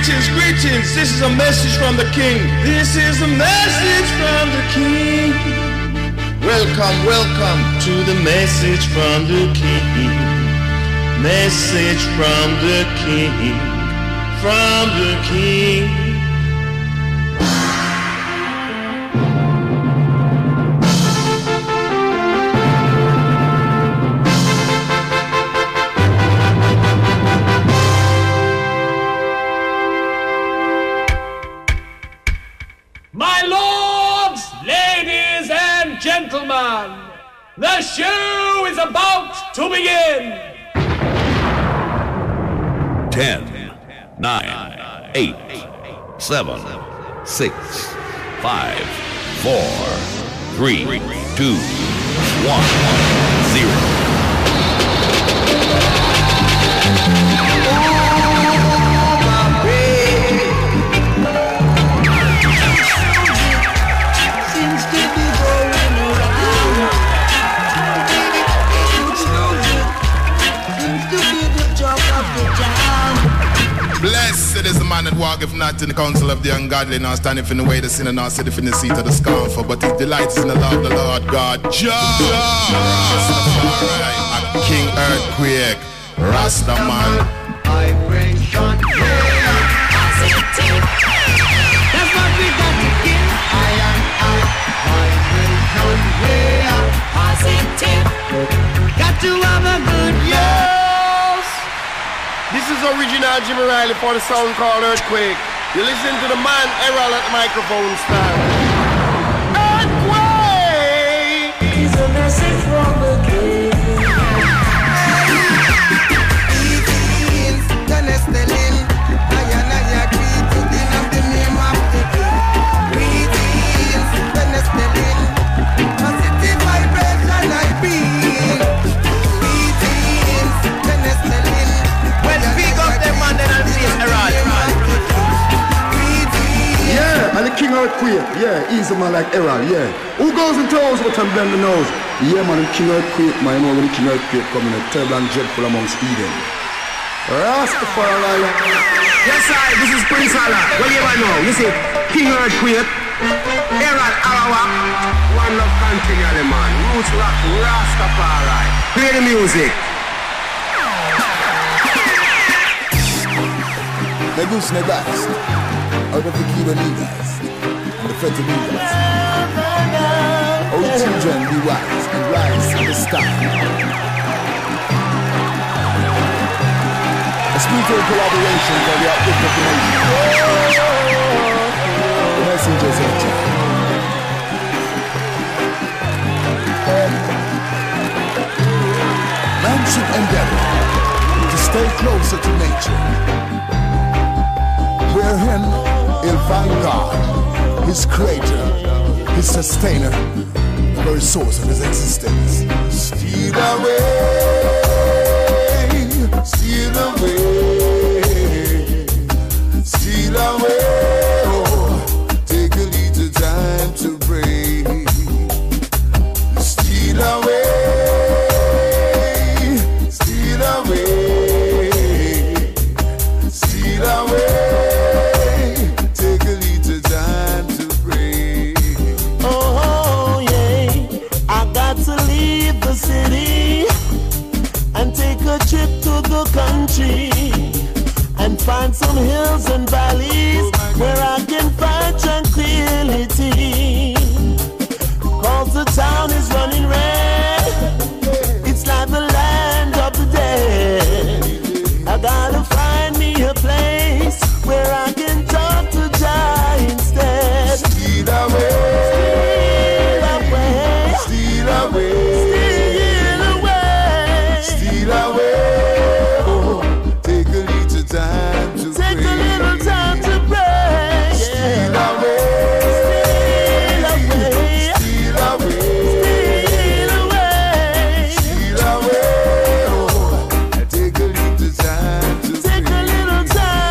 Greetings, this is a message from the King. This is a message from the King. Welcome to the message from the King. Message from the King. From the King. Gentlemen, the show is about to begin. 10, 9, 8, 7, 6, 5, 4, 3, 2, 1, 0. Blessed is the man that walketh not in the counsel of the ungodly, nor standeth in the way of the sinner, nor sitteth in the seat of the scornful, but his delight is in the law of the Lord God. Rastafari, a King Earthquake, Rastaman. Vibration, positive. That's what we got to give. Vibration, positive. Got to have a good year. This is original Jimmy Riley for the sound called Earthquake. You listen to the man Errol at the microphone stand. Earthquake is a message from the King. Greetings, Ganestelin. Ayanaya greeting of the name of the King. Greetings, Ganestelin. Positive vibration I feel. Greetings, Ganestelin. Speak up them man, then I'll see Errol. Yeah, and the King Earthquake. Yeah, he's a man like Errol, yeah. Who goes and toes but and blend the nose? Yeah, man, the King Earthquake, man. You know when the King Earthquake coming, a terrible and dreadful amongst Eden. Rastafari. Yes, sir, this is Prince Allah. What do you know? You see, King Earthquake, Errol Arawa, one love continually, man. Roots rock, Rastafari. Play the music. The goose and the dust, out of the Kiva leaders, and the Feta leaders. Oh, children, be wise and rise in the sky. A spiritual collaboration for the uplift of the nation. The messengers of Jah. Man should endeavor to stay closer to nature, wherein he'll find God, his creator, his sustainer, the very source of his existence. Steal away, steal away, steal away, oh, take a little time to pray. Steal away, steal away, steal away. City and take a trip to the country and find some hills and valleys where I can find tranquility. Cause the town is running red, it's like the land of the dead. I gotta find me a place where I can talk to Jah instead. Steal away, steal away, steal away, oh, take a little time to pray. Take a little time to pray. Steal away, steal away, steal away, steal away, oh, take a little time to pray. Take a little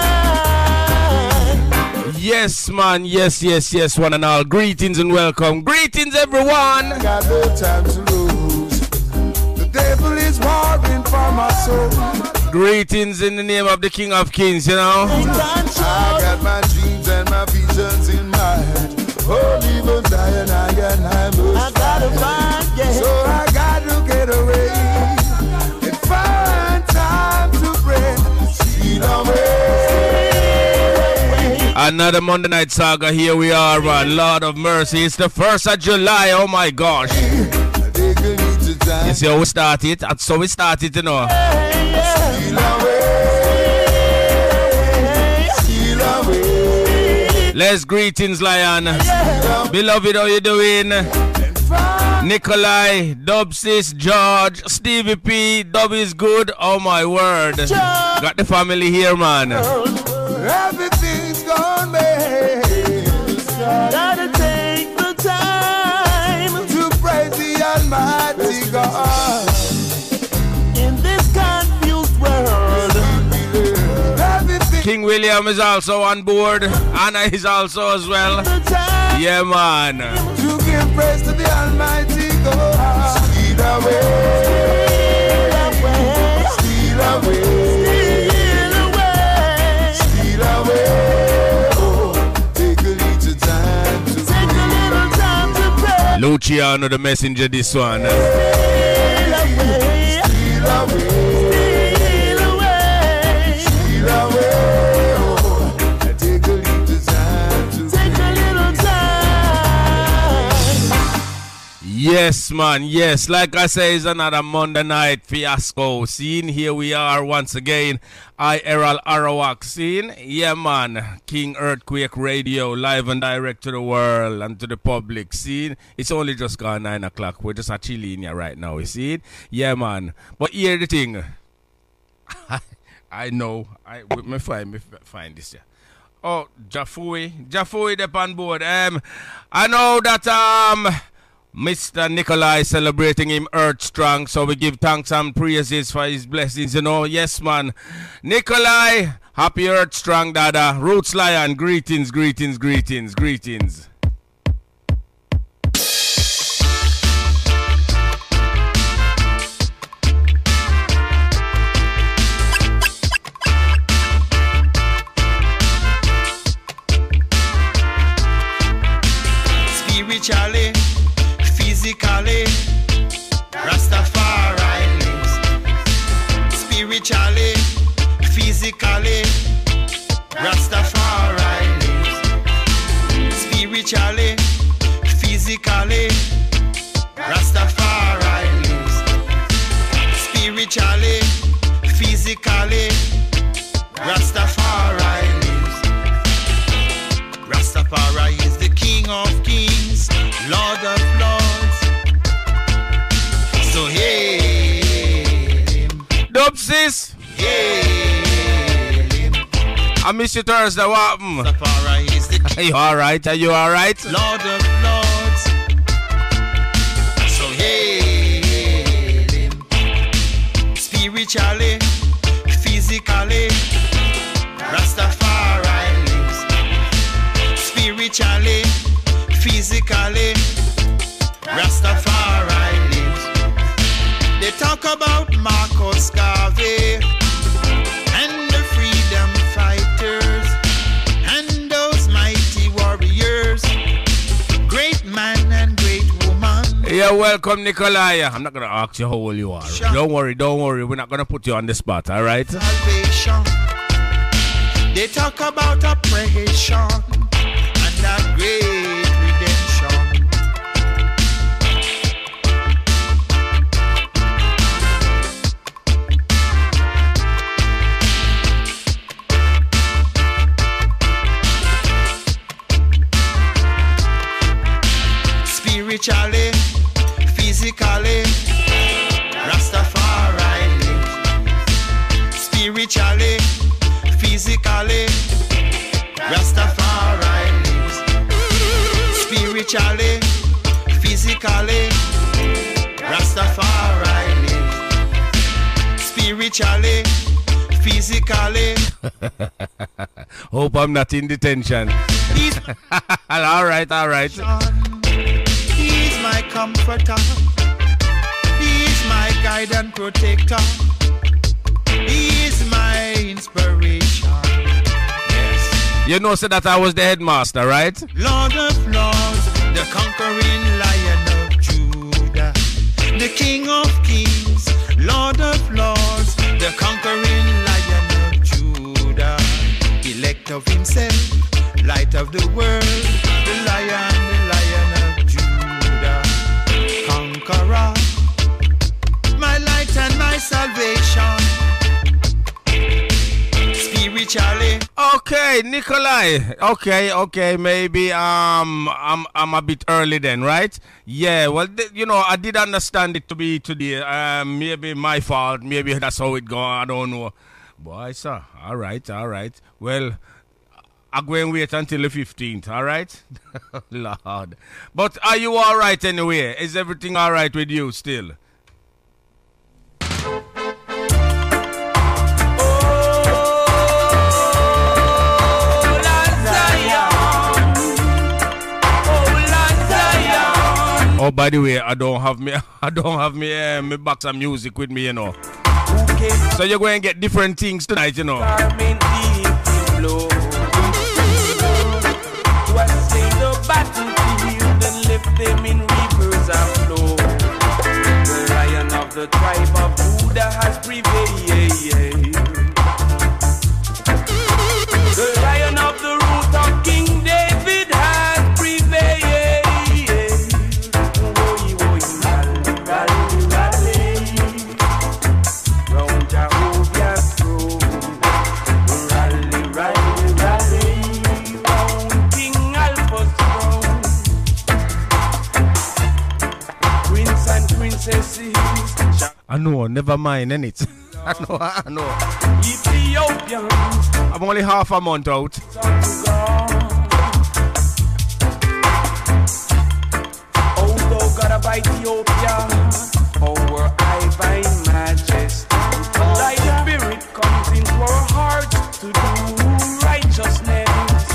time. Yes, man, yes, one and all. Greetings and welcome. Greetings, everyone. I got no time to lose. The devil is warring for my soul. Greetings in the name of the King of Kings, you know. I got my dreams and my visions in my head. Holy but Zion, I gotta find, yeah. So I gotta get away and find time to pray. See the way. Another Monday Night Saga, here we are, Lord of Mercy. It's the 1st of July, oh my gosh. You see how we started? That's how we started, you know. Les greetings, Lion. Beloved, how you doing? Nikolai, Dubsis, George, Stevie P, Dub is good. Oh my word. Got the family here, man. Everything's gone bad. Gotta take the time to praise the Almighty God. In this confused world, King William is also on board. Anna is also as well. Yeah, man. To give praise to the Almighty God. Steal away, steal away, steal away. Oh, take a little time to pray. Luciano, the messenger, this one. Steal away, steal away, steal away. Yes, man, yes. Like I say, it's another Monday night fiasco scene. Here we are once again. I, Errol Arawak scene. Yeah, man. King Earthquake Radio, live and direct to the world and to the public scene. It's only just gone 9 o'clock. We're just chilling in here right now, you see it? Yeah, man. But here the thing. I know. Me find this here. Oh, Jafui up on board. I know that, Mr. Nikolai celebrating him Earth Strong, so we give thanks and praises for his blessings, you know. Yes, man. Nikolai, happy Earth Strong, Dada. Roots Lion, greetings, greetings, greetings, greetings. Spiritually, physically, Rastafari lives. Spiritually, physically, Rastafari lives. Spiritually, physically, Rastafari lives. Spiritually, physically, Rastafari lives. Rastafari is the King of Kings, Lord of Lords. So hail him. Dubsis. Hail him. I miss you Thursday, what happened? Rastafari is the King. Are you alright? Are you alright? Lord of Lords. So hail him. Spiritually, physically, Rastafari lives. Spiritually, physically, Rastafari lives. They talk about Marcus Garvey and the freedom fighters and those mighty warriors, great man and great woman. Yeah, welcome, Nikolai. I'm not going to ask you how old you are. Don't worry. We're not going to put you on the spot, all right? Salvation. They talk about oppression and that great redemption. Spiritually, physically, Rastafari lives. Spiritually, physically, Rastafari lives. Spiritually, physically, Rastafari lives. Spiritually, physically. Hope I'm not in detention. All right. He's my comforter. He's my guide and protector. He inspiration. Yes. You know, so that I was the headmaster, right? Lord of Lords, the conquering Lion of Judah, the King of Kings, Lord of Lords, the conquering Lion of Judah, elect of himself, light of the world, the Lion of Judah, conqueror, my light and my salvation. Spiritually. Okay, Nikolai. Okay, maybe I'm a bit early then, right? Yeah, well, you know, I did understand it to be today. Maybe my fault. Maybe that's how it go. I don't know. Boy, sir. All right. Well, I'm going to wait until the 15th, all right? Lord. But are you all right anyway? Is everything all right with you still? Oh, by the way, I don't have me box of music with me, you know. So you're going to get different things tonight, you know. The Lion of the tribe of Judah has prevailed. The Lion of the root of King David has prevailed. I know, never mind, innit? I know. Ethiopians. I'm only half a month out. Although God of Ethiopia, our divine majesty, thy spirit comes into our hearts to do righteousness.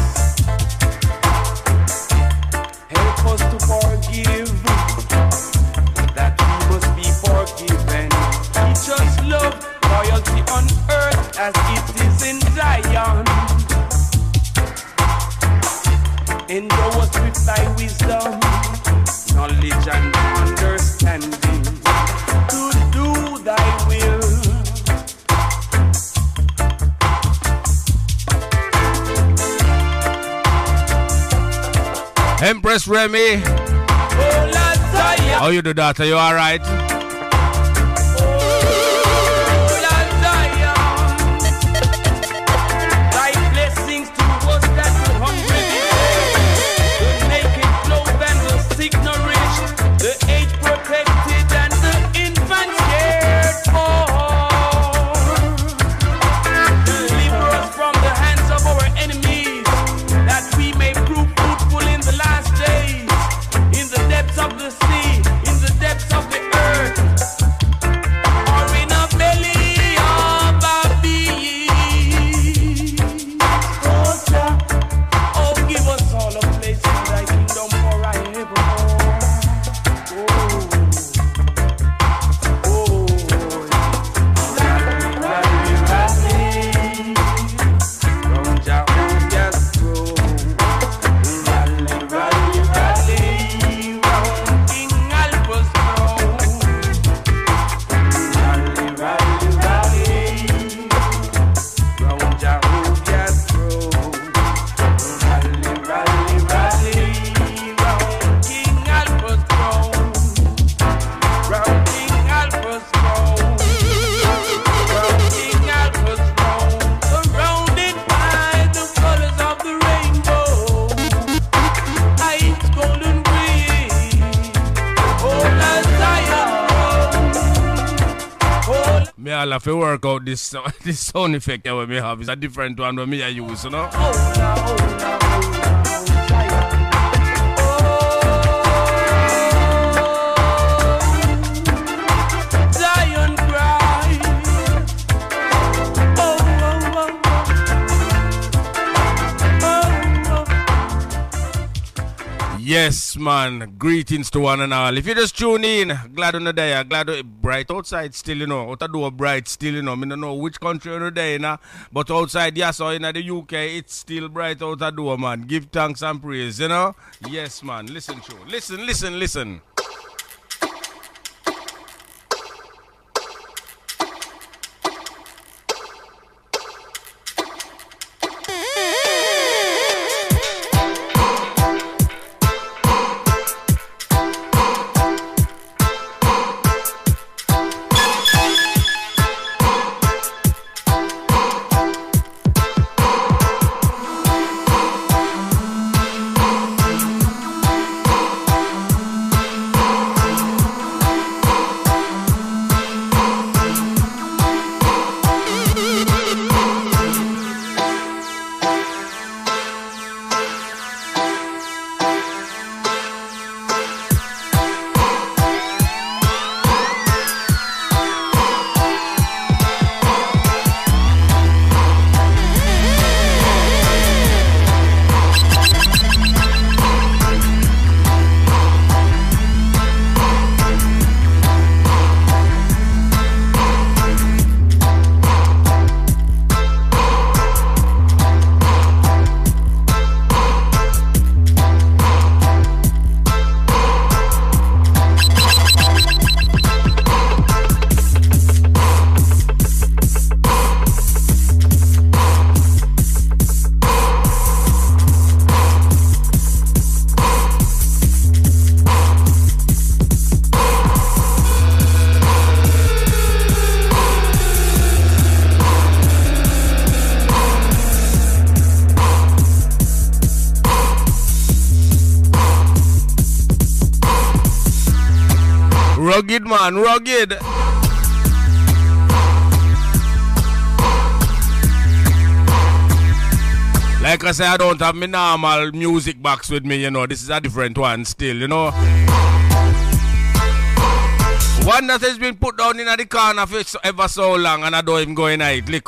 Help us to forgive, that we must be forgiven. Teach us love, loyalty on earth as it is in Zion. Endow us with thy wisdom, knowledge and understanding to do thy will. Empress Remy. How you do that? Are you alright? I'll have to work out this sound effect that we have. It's a different one that I use, you know? Zion cry. Yes, man. Greetings to one and all. If you just tune in, glad on the day. Glad bright outside still, you know. Out the door bright still, you know. I don't know which country on the day, nah. But outside, yes, or in the UK, it's still bright out the door, man. Give thanks and praise, you know. Yes, man. Listen, show. Listen. Rugged, man, rugged. Like I say, I don't have my normal music box with me, you know. This is a different one still, you know. One that has been put down in the corner for ever so long and I don't even go in it. Look.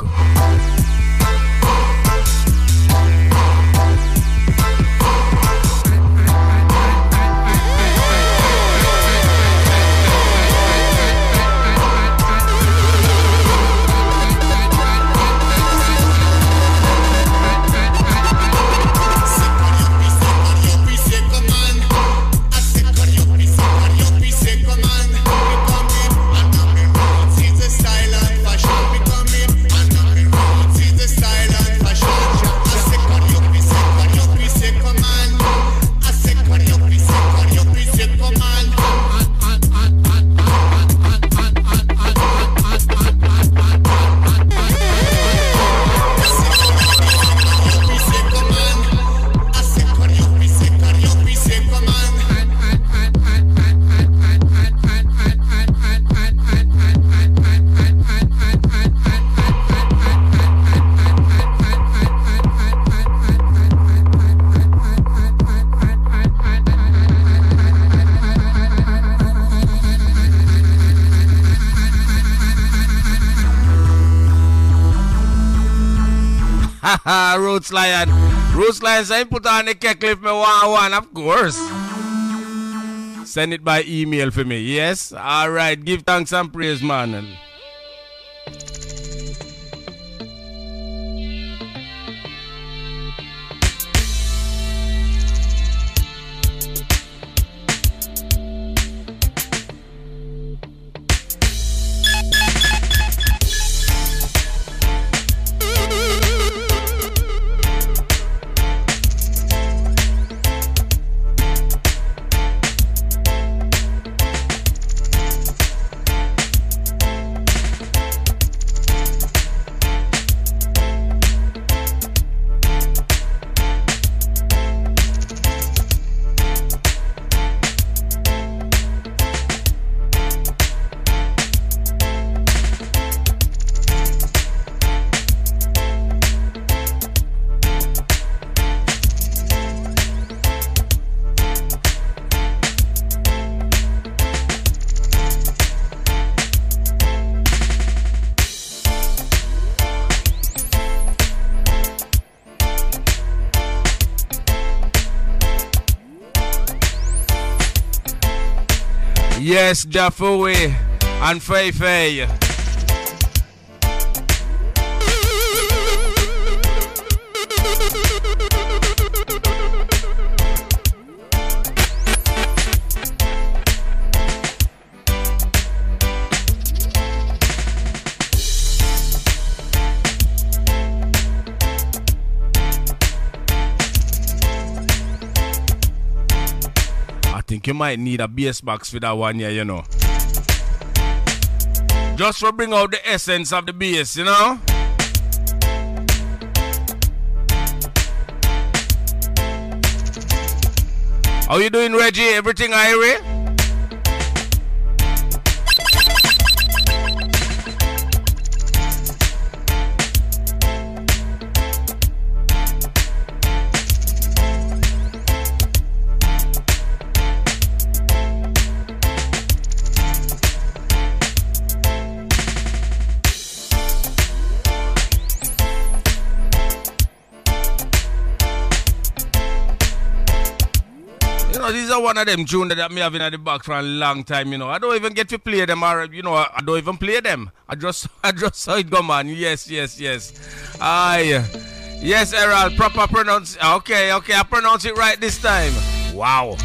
Roots Lion. Roots Lion say put on the cake clip me one, of course. Send it by email for me. Yes? Alright, give thanks and praise, man. Yes, Jafui and Fei Fei. I think you might need a bass box for that one here, you know. Just to bring out the essence of the bass, you know. How you doing, Reggie? Everything Irie? These are one of them tunes that me having at the back for a long time, you know. I don't even get to play them, or you know, I don't even play them. I just saw it go, man. Yes. Aye. Yes, Errol, proper pronounce. Okay, I pronounce it right this time. Wow.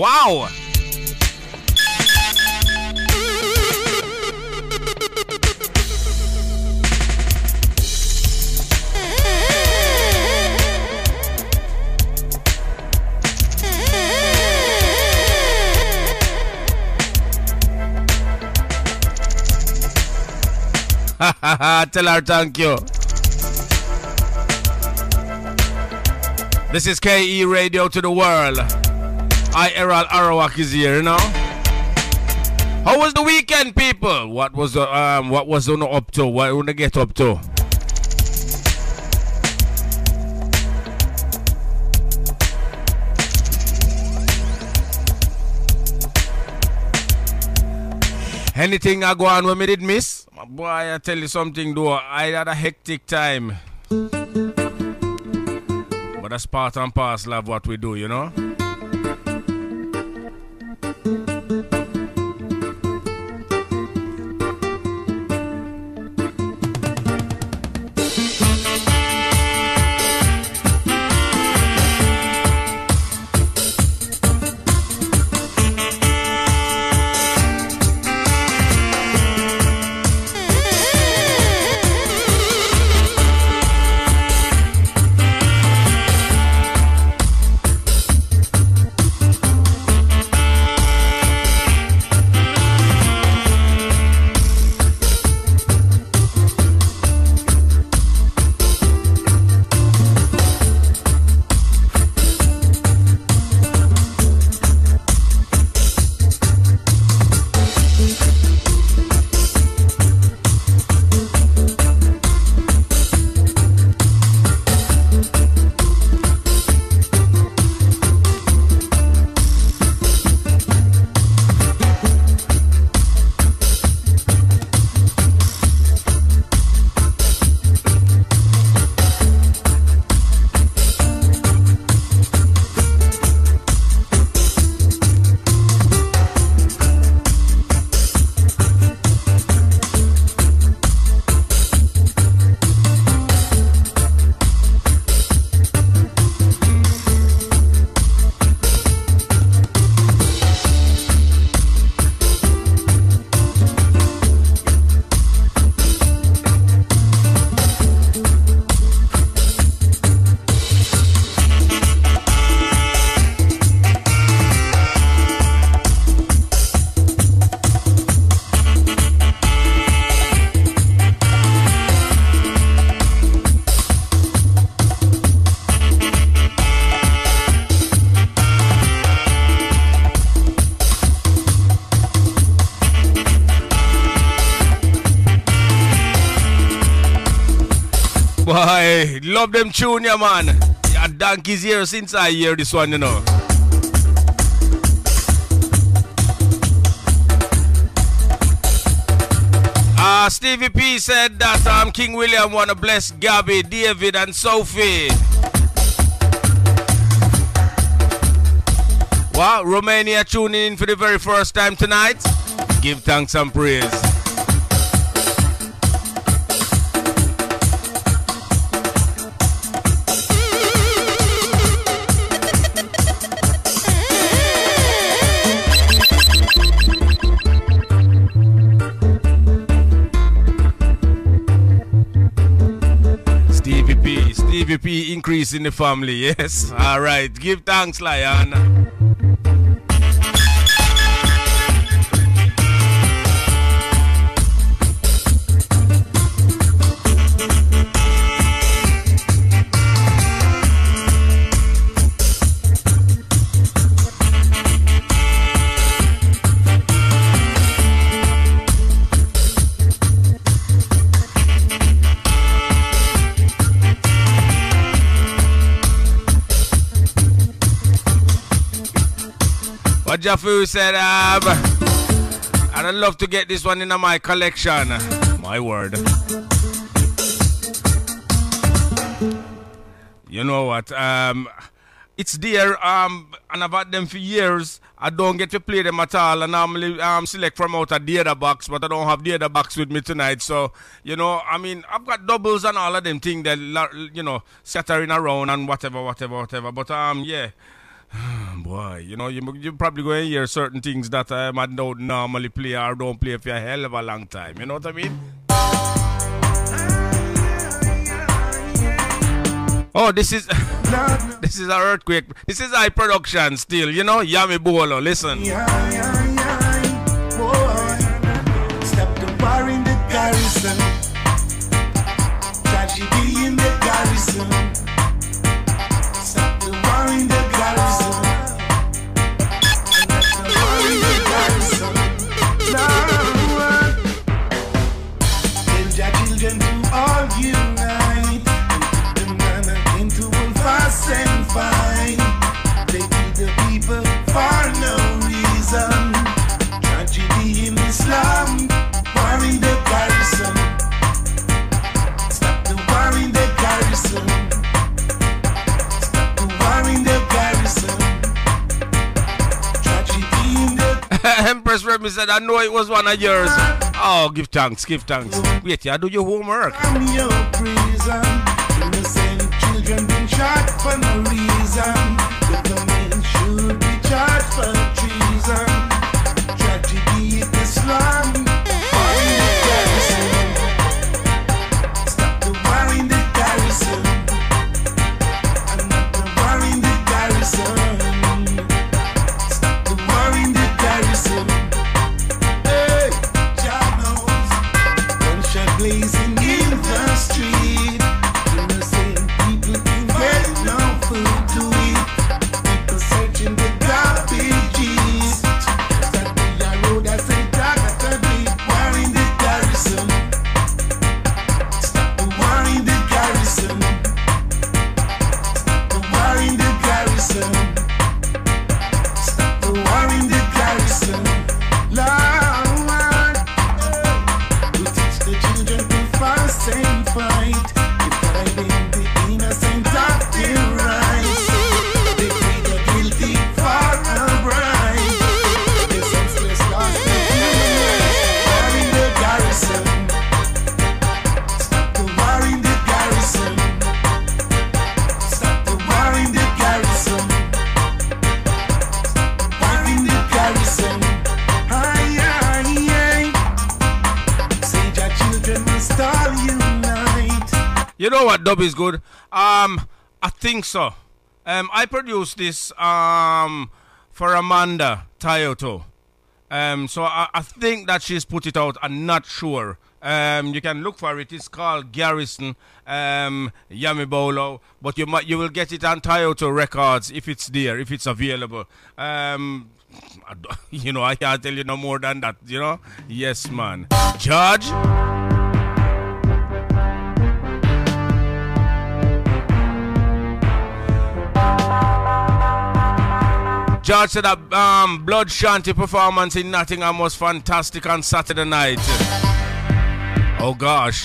Tell her thank you. This is KE Radio to the world. Errol Arawak is here, you know. How was the weekend, people? What was on up to? What wanna get up to? Anything I go on when me did miss? Boy, I tell you something though, I had a hectic time. But that's part and parcel of what we do, you know? Boy, love them tune, yeah, man. Yeah, Donkey's here since I hear this one, you know. Stevie P said that King William wanna bless Gabby, David, and Sophie. Wow, Romania tuning in for the very first time tonight. Give thanks and praise. Stevie P increase in the family, yes. All right, give thanks, Lion. What Jafu said, I'd love to get this one in my collection. My word. You know what? It's there, and I've had them for years. I don't get to play them at all. I normally select from out a data box, but I don't have data box with me tonight. So, you know, I mean, I've got doubles and all of them things that, you know, scattering around and whatever. But, yeah. Boy, you know, you're probably going to hear certain things that I don't normally play or don't play for a hell of a long time. You know what I mean? Oh, this is this is an earthquake. This is high production still, you know? Yami Bolo, listen. Boy, stop the war in the garrison. Tragedy in the garrison. Stop the war in the garrison. Children to all unite and put them into one fast and fight. They kill the people for no reason. Tragedy in Islam, war in the garrison. Stop the war in the garrison. Stop the war in the garrison. Tragedy in the Empress Remy said, I know it was one of yours. Oh, give thanks. Wait, you do your homework. I'm your prison. Innocent children being shot for no reason. Government should be charged for treason. Tragedy in Islam. War in the garrison. Stop the war in the garrison. Another war in the garrison. Stop the war in the garrison. Blazing in the street, innocent people can get no food to eat. People searching the garbages. That the road I say dark at the deep. War in the garrison. Stop the war in the garrison. Stop the war in the garrison. Stop the war in the garrison. Lord, who teach the children to fast and fight, depriving the innocent of their rights. They free the guilty for a bribe. The senseless lost their human rights. War in the garrison. Stop the war in the garrison. Stop the war in the garrison. War in the garrison. You know what dub is good? I think so. I produced this for Amanda Toyoto. So I think that she's put it out. I'm not sure. You can look for it. It's called Garrison Yami Bolo, but you will get it on Toyoto Records if it's there, if it's available. You know, I can't tell you no more than that. You know, yes, man. Judge. George said that Blood Shanty performance in Nottingham was fantastic on Saturday night. Oh gosh.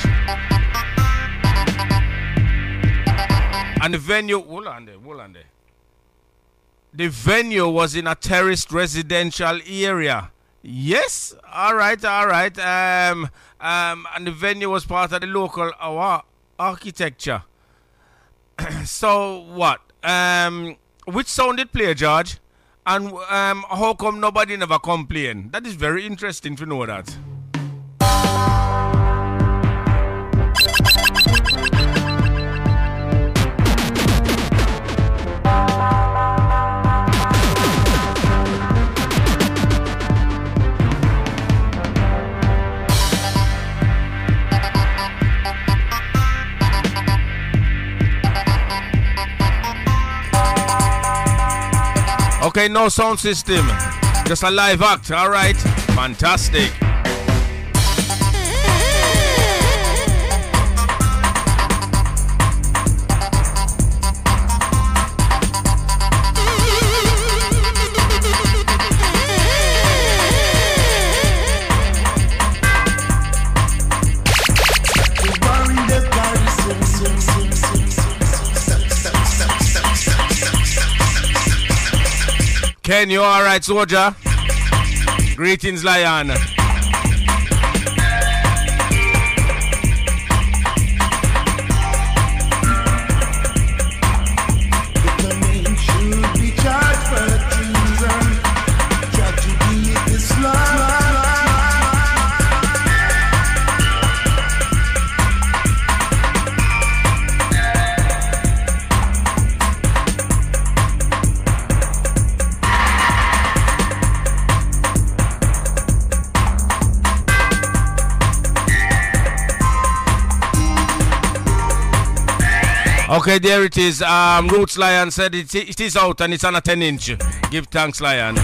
And the venue, hold on there. The venue was in a terraced residential area. Yes, all right. And the venue was part of the local architecture. So what? Which sound did play, George? And how come nobody never complained? That is very interesting to know that. Okay, no sound system. Just a live act, alright? Fantastic. Ken, you alright, soldier? Greetings, Lion. Okay, there it is. Roots Lion said it is out and it's on a 10-inch. Give thanks, Lion.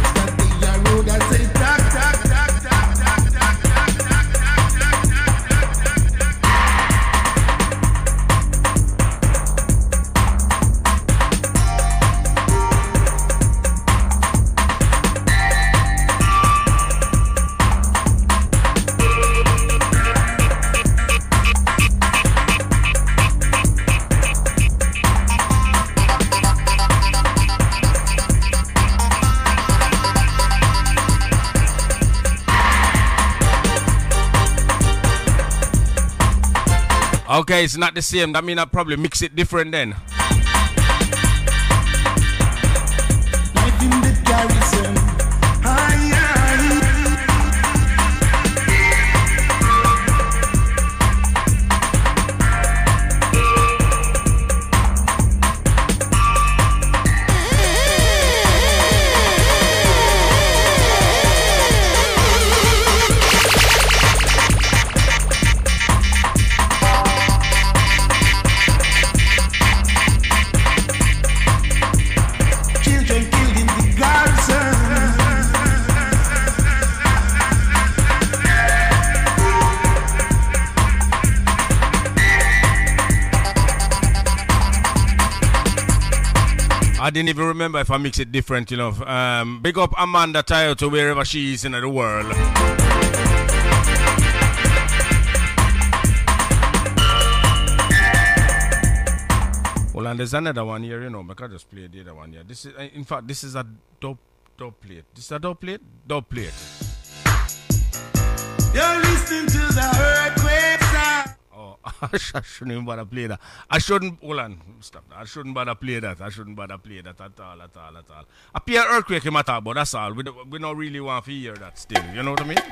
Okay, it's not the same. That means I probably mix it different then. Life in the garrison. I didn't even remember if I mix it different, you know. Big up Amanda Toyota wherever she is in the world. Well, and there's another one here, you know. I can just play the other one here. This is, in fact, this is a dub plate. This is a dub plate? Dub plate. You're listening to the earthquake sound. Oh, I shouldn't even bother play that. I shouldn't, hold on, stop that. I shouldn't bother play that. I shouldn't bother play that at all. I play an earthquake in my talk, but that's all. We don't really want to hear that still. You know what I mean?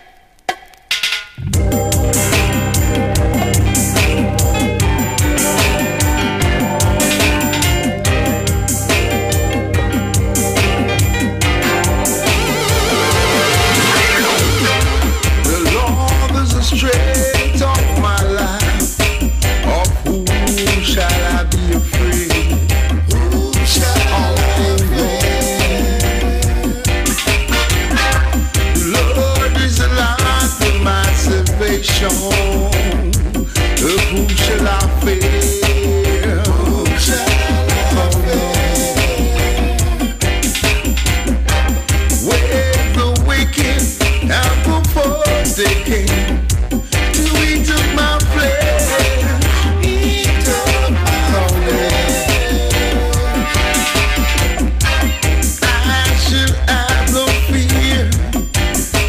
The Lord is a straight of my life. Of whom shall I be afraid? Whom shall I fear? The Lord is the light of my salvation. Of whom shall I fear? Whom shall I fear? Where the wicked and proposed they came to eat up my flesh, eat up my flesh. I should have no fear,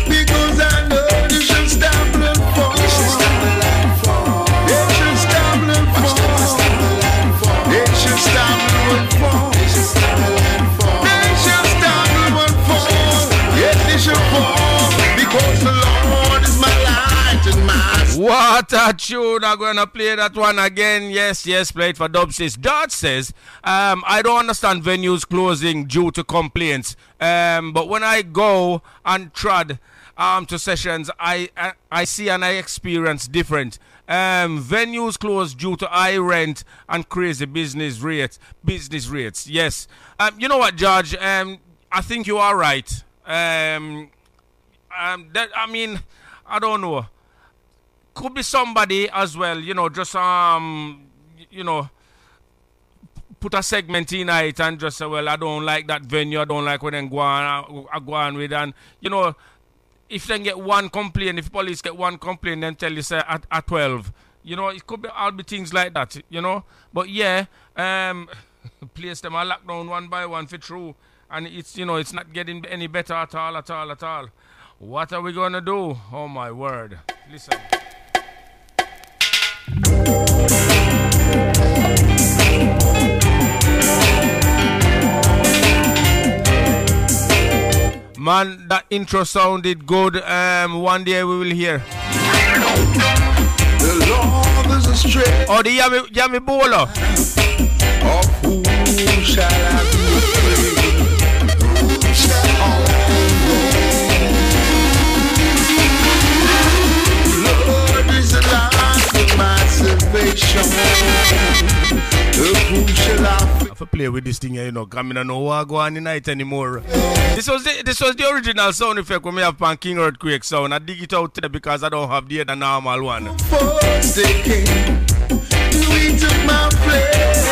What a tune. I'm going to play that one again. Yes, play it for Dubsys. Dart says, I don't understand venues closing due to complaints. But when I go and trod to sessions, I see and I experience different. Venues close due to high rent and crazy business rates. Yes. You know what, George? I think you are right. I don't know. Could be somebody as well, just put a segment in it and just say, well, I don't like that venue, I don't like when I go on with, and if they get one complaint, if police get one complaint, then tell you say at 12. It could be all be things like that, But yeah, place them a lockdown one by one for true. And it's it's not getting any better at all. What are we gonna do? Oh my word. Listen. Man, that intro sounded good. One day we will hear. The Lord is a strength. Oh, the Yami Bowler. Of whom shall I be afraid? Whom shall I go? Lord is the light of my salvation. Of whom shall I have to play with this thing here, coming and no war go on the night anymore. This was the original sound effect when we have on King Earthquake sound. I dig it out today because I don't have the other normal one. First they came, we took my place.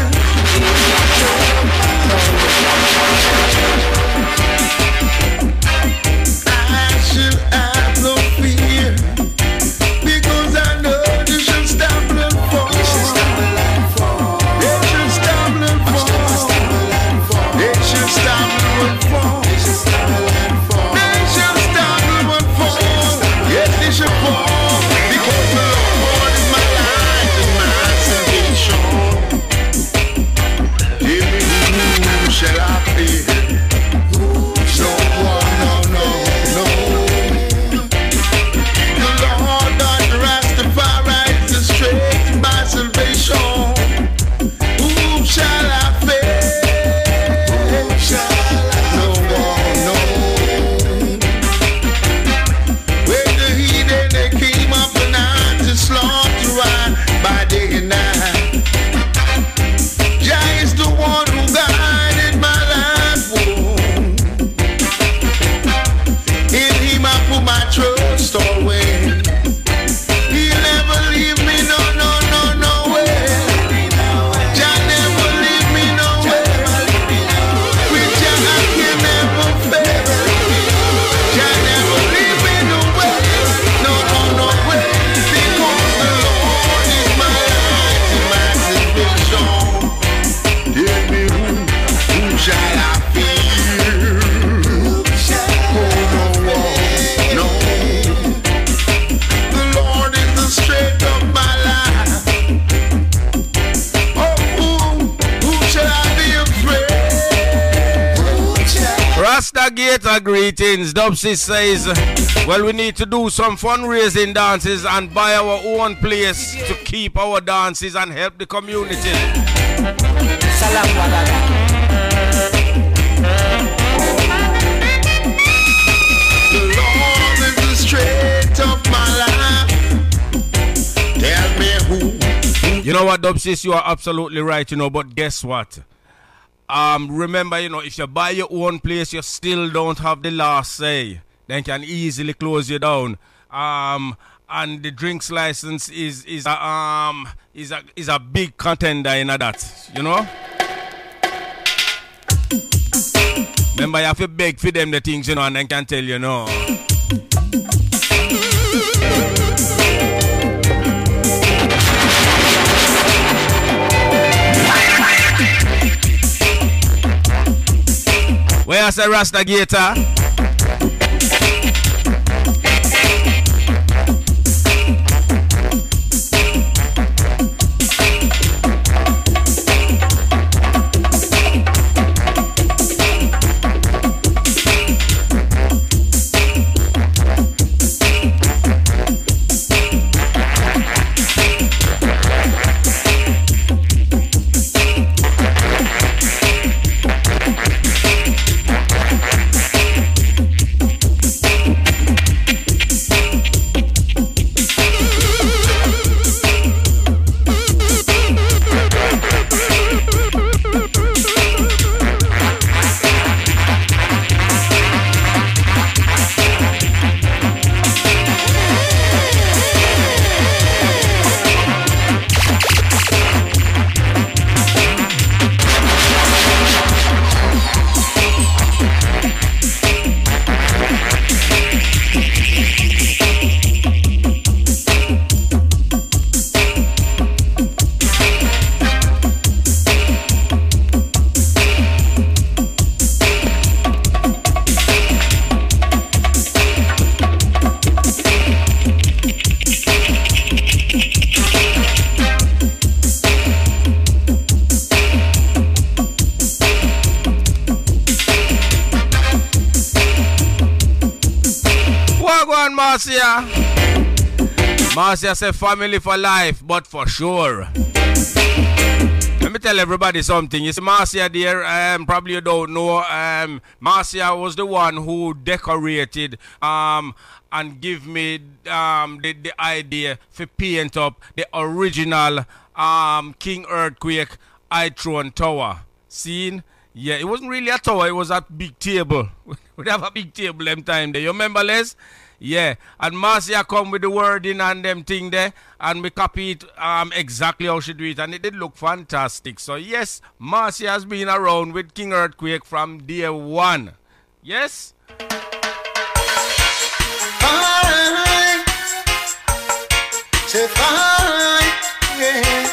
I should have no fear, because I know they should stop and fall. They should stumble and fall. They should stumble and fall. They should stumble and fall. They should stumble and fall. They should stumble and fall. Yes, they should fall, because the Lord is my light and my salvation. Give me whom shall I fear? Gator greetings. Dubsys says, well, we need to do some fundraising dances and buy our own place to keep our dances and help the community. Salam the Lord is the strength of my life. Tell me who. You know what, Dubsys, you are absolutely right, but guess what? Remember, if you buy your own place, you still don't have the last say. They can easily close you down. And the drinks license is a big contender in that, Remember, you have to beg for them the things, and they can tell you no. Where's the Rasta Gator? on, Marcia. Marcia said family for life, but for sure. Let me tell everybody something. You see, Marcia there, probably you don't know, Marcia was the one who decorated and give me the idea for paint up the original King Earthquake iThrone Tower. Seen? Yeah, it wasn't really a tower, it was a big table. We have a big table them time there. You remember, Les? Yeah, and Marcia come with the wording and them thing there, and we copy it exactly how she do it, and it did look fantastic. So yes, Marcia has been around with King Earthquake from day one. Yes? Fine, say fine, yeah.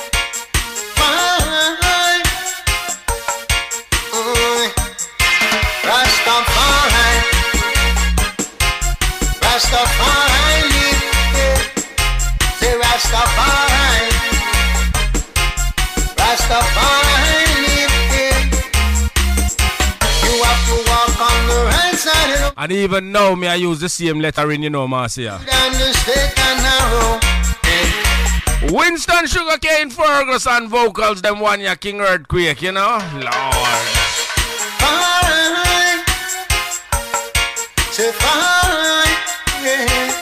Fine, Rastafari, Rastafari, yeah. Say Rastafari, Rastafari, yeah. You have to walk on the right side of the. And even now, me I use the same lettering, you know, Marcia. Down the straight and narrow. Winston Sugarcane Ferguson vocals, them one ya King Earthquake, you know? Lord. Fine, say fine, yeah.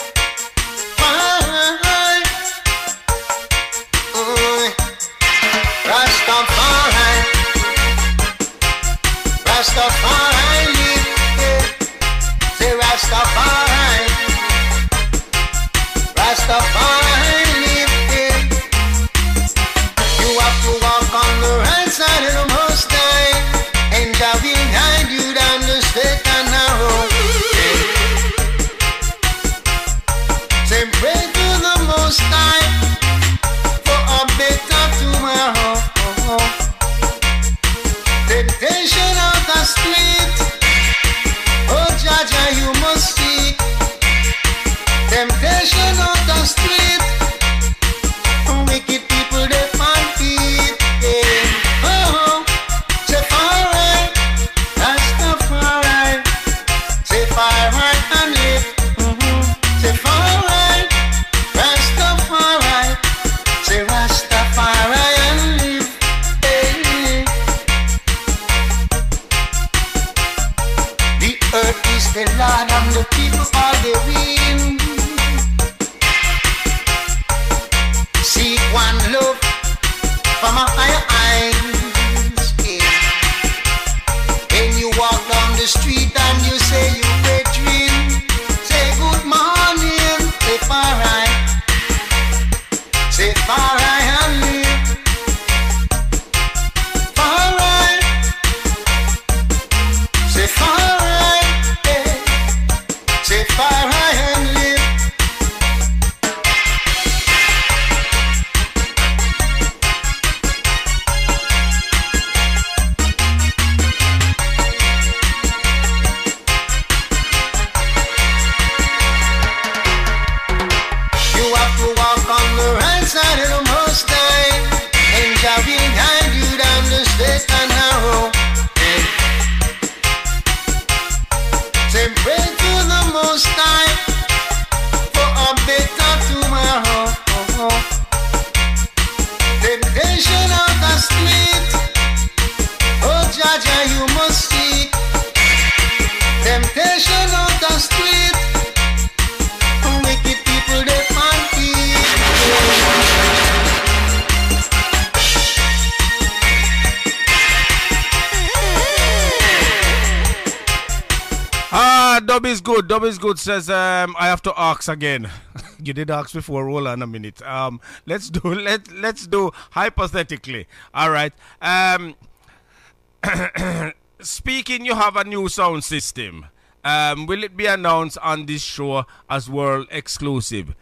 Fine, Rastafari, Rastafari, yeah. Say Rastafari, Rastafari, yeah. You have to walk on the right side of the Most High, and I will guide you down the straight and narrow. Say pray to the Most High for a better tomorrow. Temptation out the street, oh Jaja, you must seek. Temptation out the street, wicked people they find feet. Yeah. Oh, say alright, Rastafari, say alright and live. Say alright, Rastafari, say Rastafari and live. Hey. The earth is the land and the people are the wind. Seek one love from a higher eyes. Yeah. When you walk down the street and you say you brethren, say good morning, say alright, say alright and live. Alright, say alright, yeah. Say alright and live. You have to walk on the right side of the Most High, and Jah will guide you down the straight and narrow. Say pray to the Most High for a better tomorrow. Temptation out the street, oh Jaja, you must seek. Temptation out the street, wicked people they find peace. Dub is good. Dub is good says I have to ask again. You did ask before. Hold on a minute. Let's do hypothetically. All right. Speaking, you have a new sound system. Will it be announced on this show as world exclusive?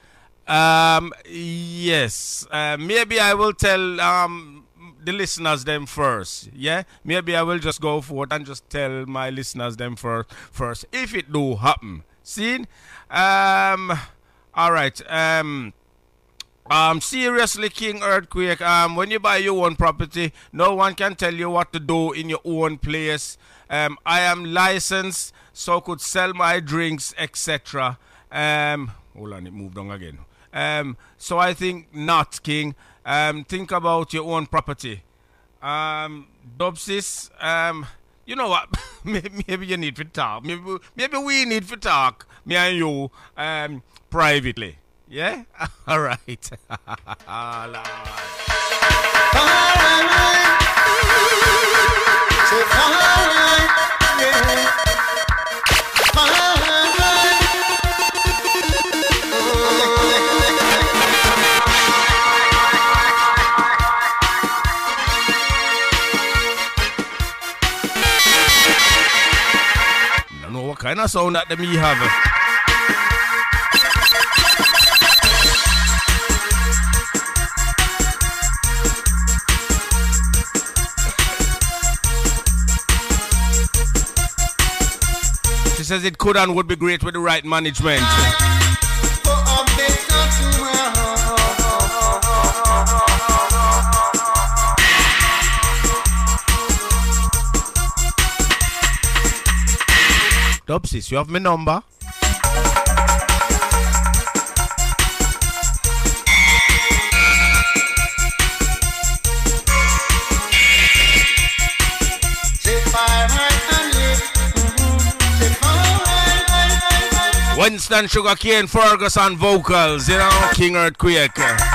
Yes. Maybe I will tell the listeners them first. Yeah. Maybe I will just go forward and just tell my listeners them first. If it do happen. See? All right. Seriously, King Earthquake, when you buy your own property, no one can tell you what to do in your own place. I am licensed, so could sell my drinks, etc. Hold on, it moved on again. So I think not, King. Think about your own property. Dubsis, you know what? Maybe you need to talk. Maybe we need to talk, me and you, privately. Yeah? All right. I don't know what kind of sound that me have. She says it could and would be great with the right management. Dubsis, you have my number? Winston Sugarcane Ferguson vocals, you know, King Earthquake.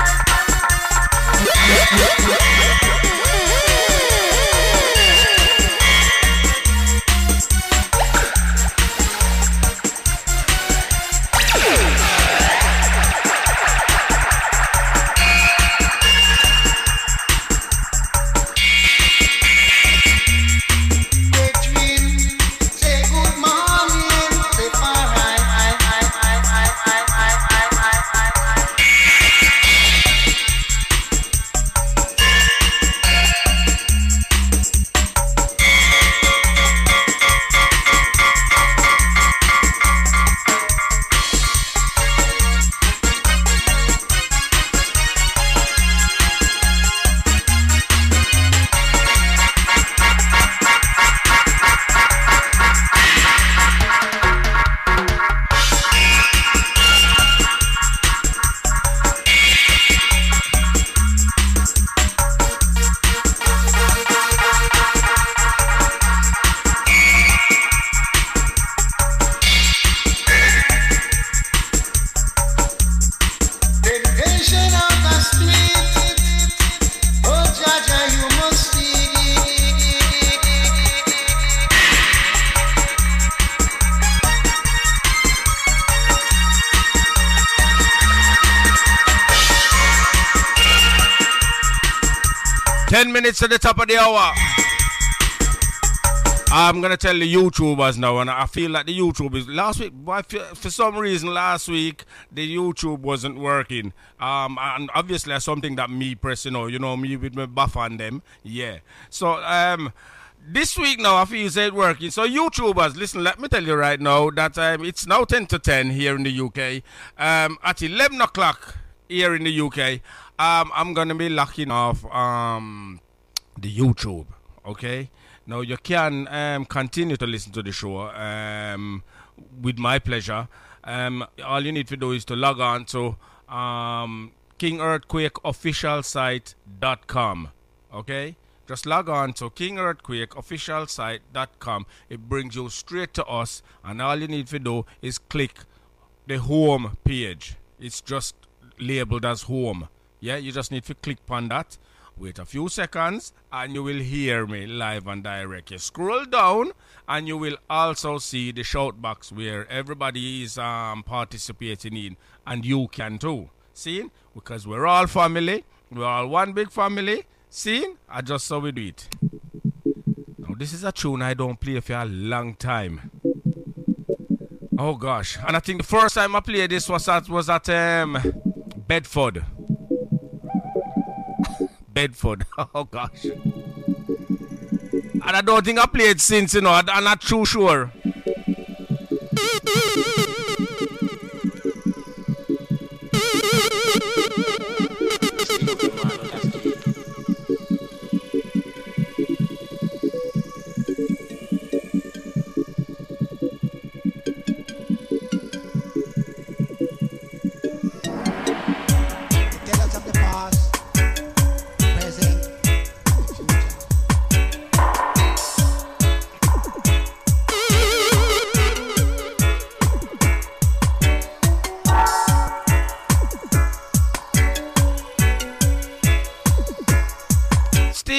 10 minutes to the top of the hour. I'm going to tell the YouTubers now, and I feel like the YouTubers, last week, for some reason last week, the YouTube wasn't working. And obviously that's something that me pressing, you know, me with my buff on them. Yeah. So, this week now, I feel it's working. So YouTubers, listen, let me tell you right now that it's now 10 to 10 here in the UK. At 11 o'clock here in the UK, I'm going to be locking off the YouTube, okay? Now, you can continue to listen to the show with my pleasure. All you need to do is to log on to KingEarthquakeOfficialSite.com, okay? Just log on to KingEarthquakeOfficialSite.com. It brings you straight to us, and all you need to do is click the home page. It's just labeled as home. Yeah, you just need to click on that. Wait a few seconds and you will hear me live and direct. You scroll down and you will also see the shout box where everybody is participating in, and you can too. See? Because we're all family. We're all one big family. See? I just saw we do it. Now this is a tune I don't play for a long time. Oh gosh. And I think the first time I played this was at Bedford. Bedford. Oh gosh. And I don't think I played since, you know. I'm not too sure.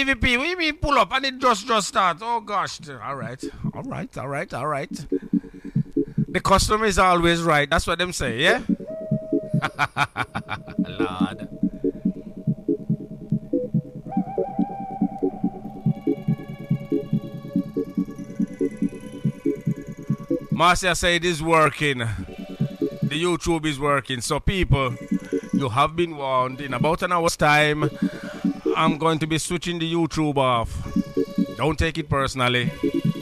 EVP, what do you mean pull up and it just start? Oh gosh. All right. The customer is always right. That's what them say, yeah? Lord. Marcia said it is working. The YouTube is working. So people, you have been warned. In about an hour's time, I'm going to be switching the YouTube off. Don't take it personally.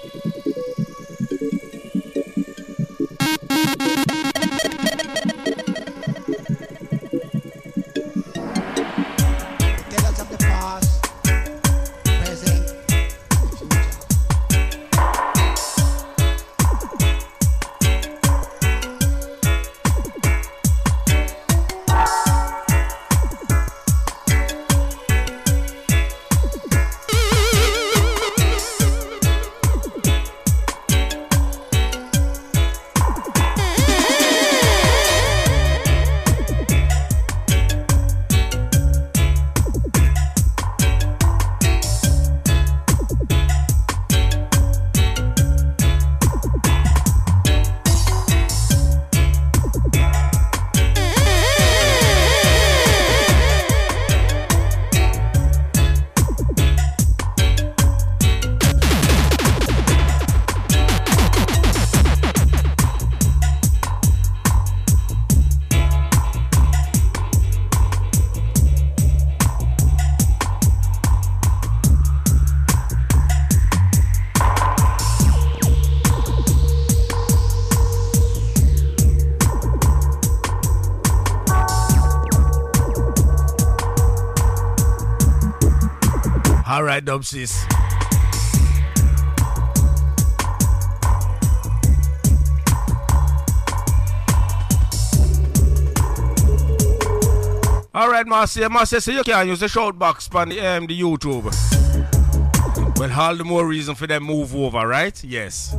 All right, Dubsis. All right, Marcia, so you can use the shout box on the YouTube. Well, all the more reason for them move over, right? Yes.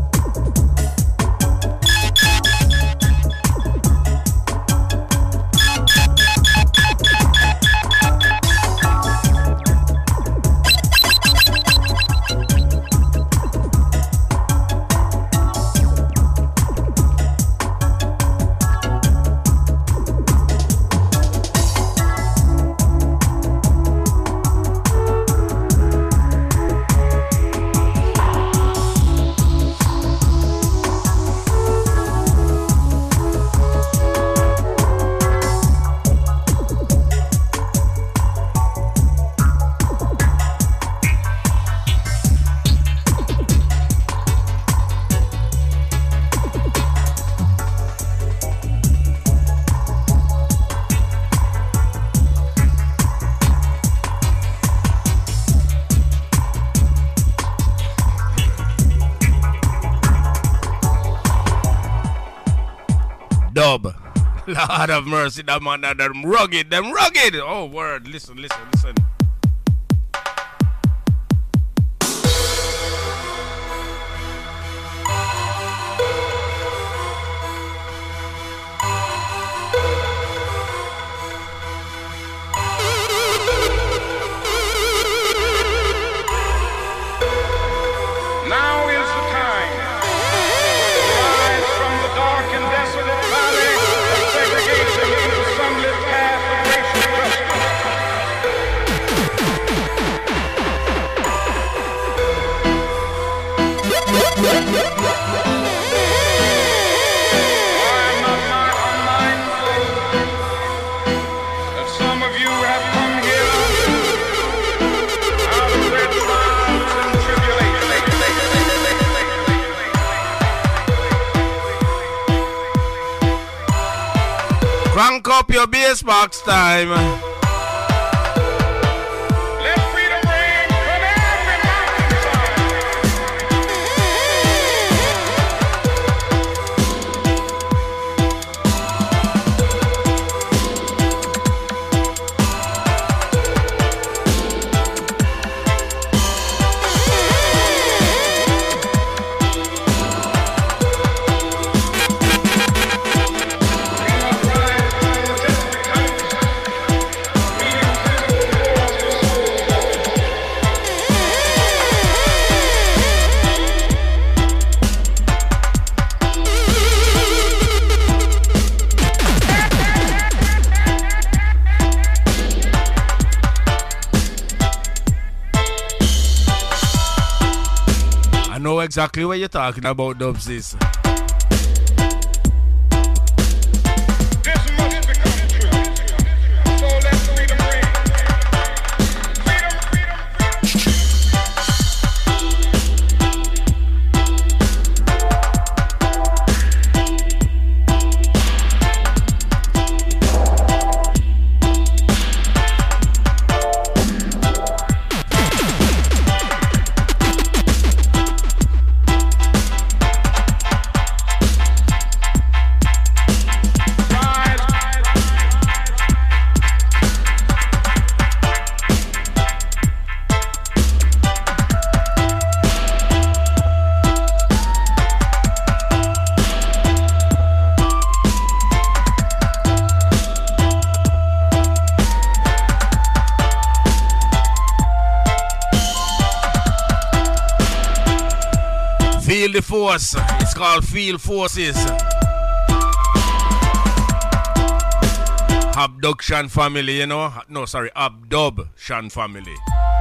Dub. Lord of mercy, that man, them rugged. Oh, word. Listen. Now is the time to rise from the dark and desolate valley of segregation into the sunlit path of racial I am not unmindful that some of you have come here out of their trials and tribulations. Crank up your bass box time. Let freedom ring from every mountainside. know exactly what you're talking about, Dubsys. Feel the force. It's called Feel Forces. Abduction family, you know? No, sorry, Abduction family.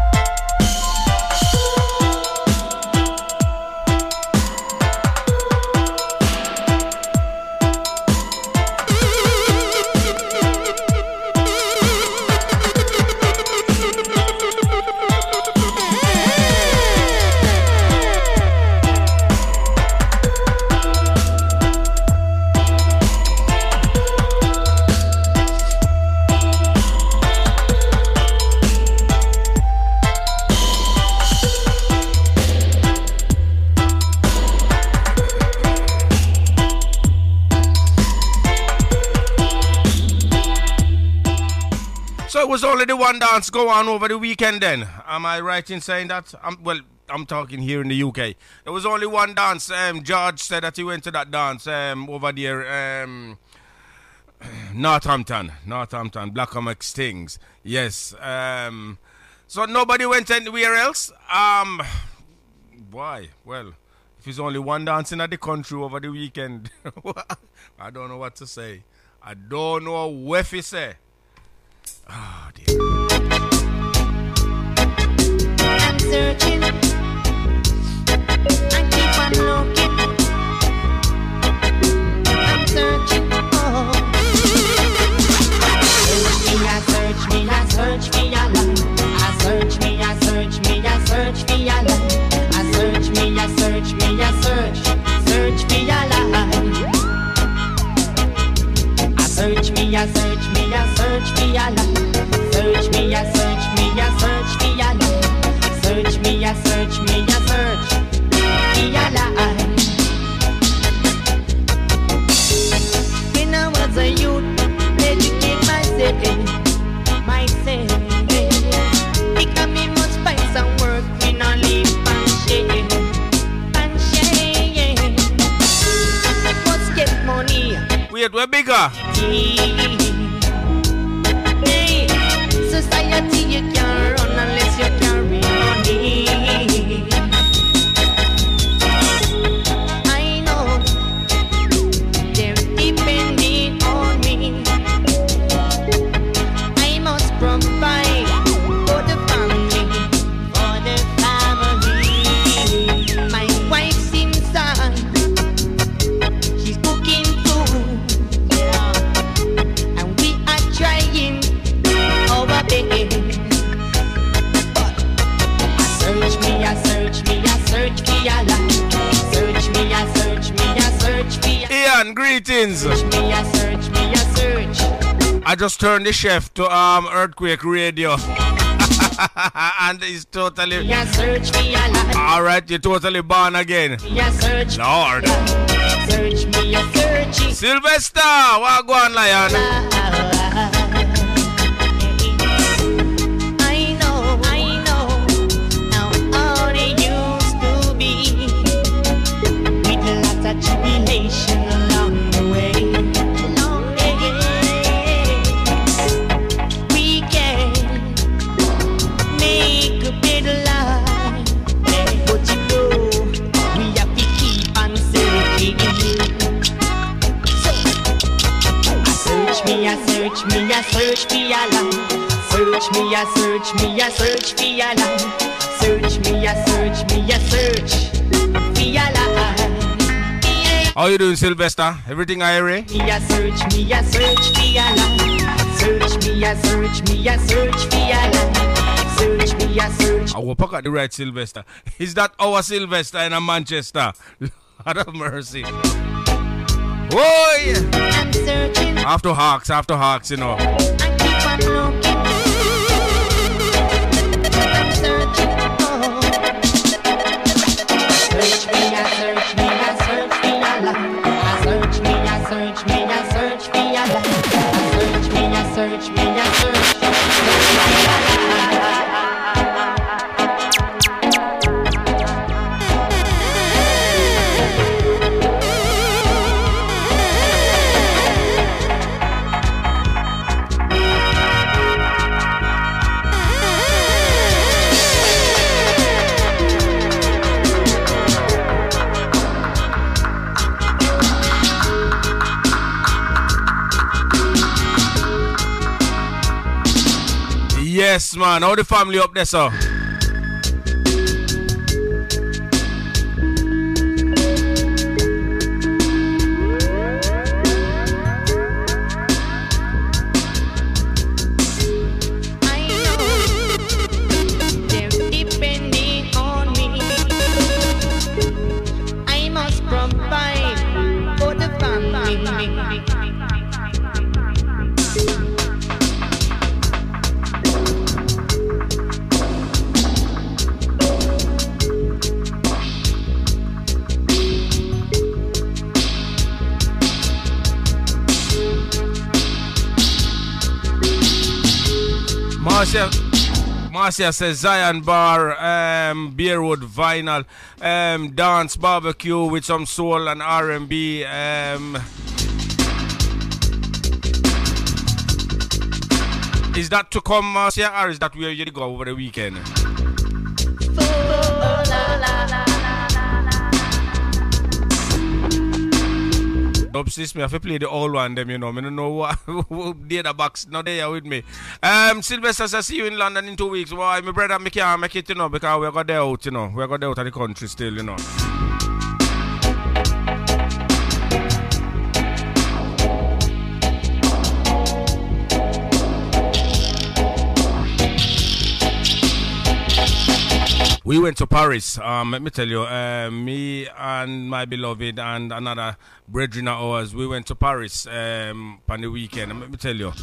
Was only the one dance go on over the weekend then? Am I right in saying that? I'm talking here in the UK. There was only one dance. George said that he went to that dance over there, Northampton, Blackham Stings. Yes. So nobody went anywhere else? Why? Well, if it's only one dancing at the country over the weekend, I don't know what to say. I don't know what to say. Oh dear. I'm searching. I keep on looking. I'm searching. Oh. Search me, I search me, I search me, I search me, I search me, I search me, I search me, I search me, I search me, I search me, I search me, I search me, I search me, I search me, I search me, I search me, I search me, when I was a youth, educate myself, because me must find some work, me not live and share, must get money. Wait, we're bigger. Hey, society you can't run unless you carry money. I know they're depending on me. I must provide for the family, My wife's inside, she's cooking food. Trying over there. Search me, I search me, I search me, I search me, I search me, I search me. Ian, greetings. Search me, I search me, I search. I just turned the chef to Earthquake Radio. And he's totally. Yeah, search me, I alright, you're totally born again. Yeah, search Lord. Search me, I search. Sylvester, what go on, Lion? I know. Now all they used to be, with lots of tribulation along the way. We can make a better life, but you know we have to keep on searching. Search me, I search me, I search me, I search me, I search me, I search me, I search me, I search me, I search. How you doing, Sylvester? Everything alright? Me a search for your life. Search me a search for your life. Search me a search. I will pack at the right Sylvester. Is that our Sylvester in Manchester? Lord of mercy. Oh yeah. I'm searching. After Hawks, you know. I keep on looking. I'm searching. Oh. Search me a search for your life. I search me a search for your life. I search me a search for your life. Yes, man. How the family up there, sir? Marcia says Zion Bar, Beerwood Vinyl, dance barbecue with some soul and R&B. Is that to come, Marcia, or is that where you go over the weekend? Upstairs, me have to play the old one, them, you know. I don't know who did the box, not there with me. Sylvester, I see you in London in 2 weeks. Why, my brother, I can't make it, you know, because we're going there out, you know. We're going there out of the country still, you know. We went to Paris, let me tell you, me and my beloved and another brethren of ours, we went to Paris on the weekend, let me tell you.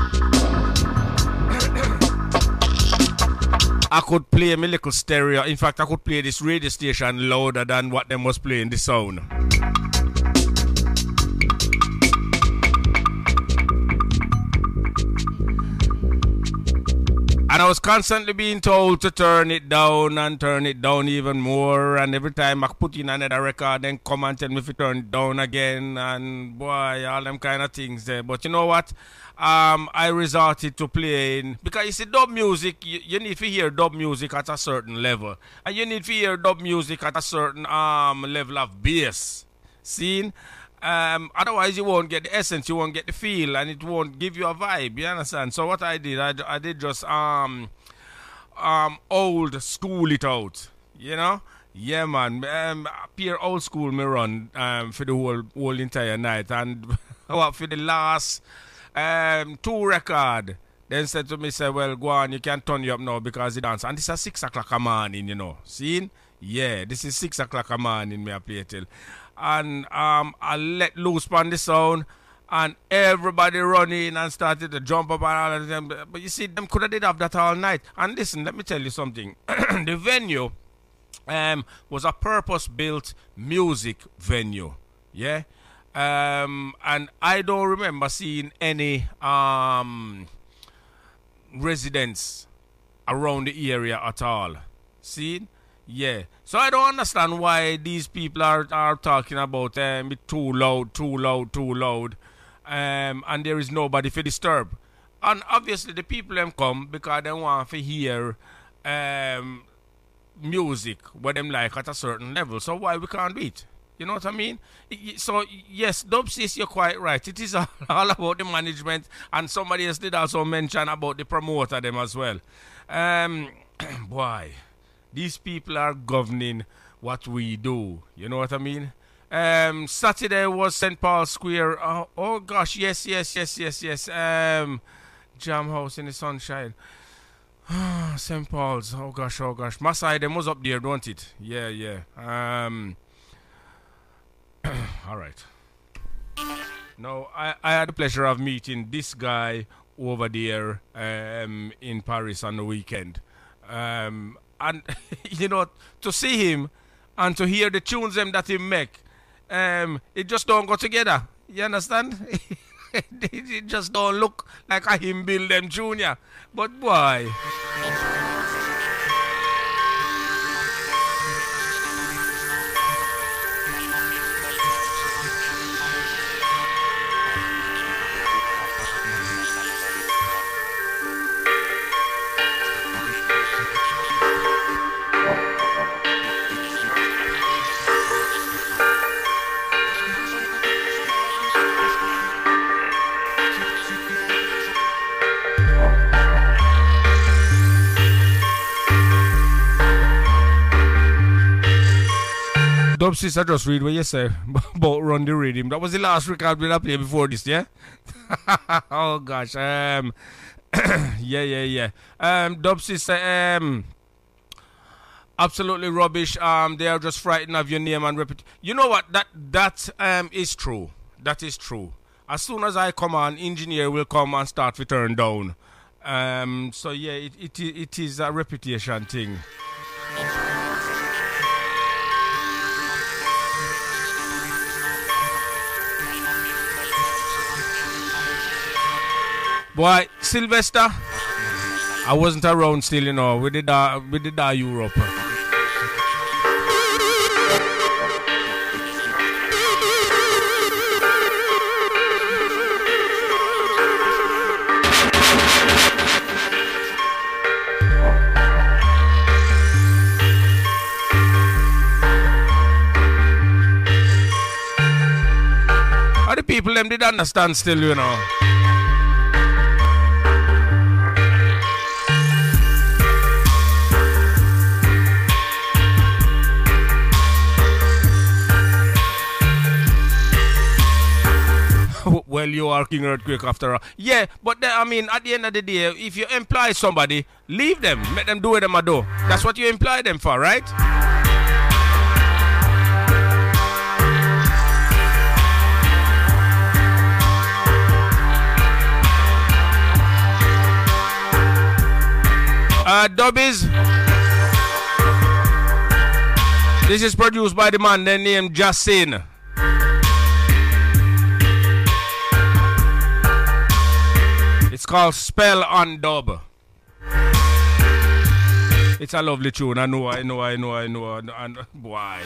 I could play my little stereo, in fact I could play this radio station louder than what them was playing the sound. And I was constantly being told to turn it down and turn it down even more. And every time I put in another record, then come and tell me if you turn it down again. And boy, all them kind of things there. But you know what? I resorted to playing. Because you see, dub music, you need to hear dub music at a certain level. And you need to hear dub music at a certain level of bass. See? Otherwise you won't get the essence, you won't get the feel, and it won't give you a vibe, you understand? So what I did, I did just old school it out, you know? Yeah, man. Pure old school me run for the whole entire night, and for the last 2 record, then said to me, say, well, go on, you can turn you up now because you dance. And this is 6 o'clock a morning, you know. See? Yeah, this is 6 o'clock a morning, me I play till. And I let loose on the sound, and everybody run in and started to jump up and all of them. But you see, them could have did have that all night. And listen, let me tell you something. The venue was a purpose-built music venue. Yeah? And I don't remember seeing any residents around the area at all. See? Yeah. So I don't understand why these people are talking about it too loud. And there is nobody to disturb. And obviously the people them come because they want to hear music what them like at a certain level. So why we can't do it? You know what I mean? So yes, Dubsys, you're quite right. It is all about the management, and somebody else did also mention about the promoter them as well. Boy, these people are governing what we do. You know what I mean? Saturday was St. Paul's Square. Oh gosh, yes. Jam House in the Sunshine. St. Paul's. Oh gosh. Masai, them was up there, don't it? Yeah. All right. No, I had the pleasure of meeting this guy over there in Paris on the weekend. And, you know, to see him and to hear the tunes that he make, it just don't go together. You understand? It just don't look like a him build them junior. But boy. Dub Sister, just read what you say about Run the Rhythm. That was the last record we played before this, yeah? Oh gosh. Yeah. Dub Sister, absolutely rubbish. They are just frightened of your name and reputation. You know what? That is true. That is true. As soon as I come on, engineer will come and start to turn down. So yeah, it is a reputation thing. Boy, Sylvester, I wasn't around still, you know. We did Europe. How the people them did understand still, you know. Well, you are King Earthquake after all. Yeah, but then, I mean, at the end of the day, if you employ somebody, leave them. Let them do what they do. That's what you employ them for, right? Dubbies. This is produced by the man named Justin. It's called Spell on Dub. It's a lovely tune. I know. And why?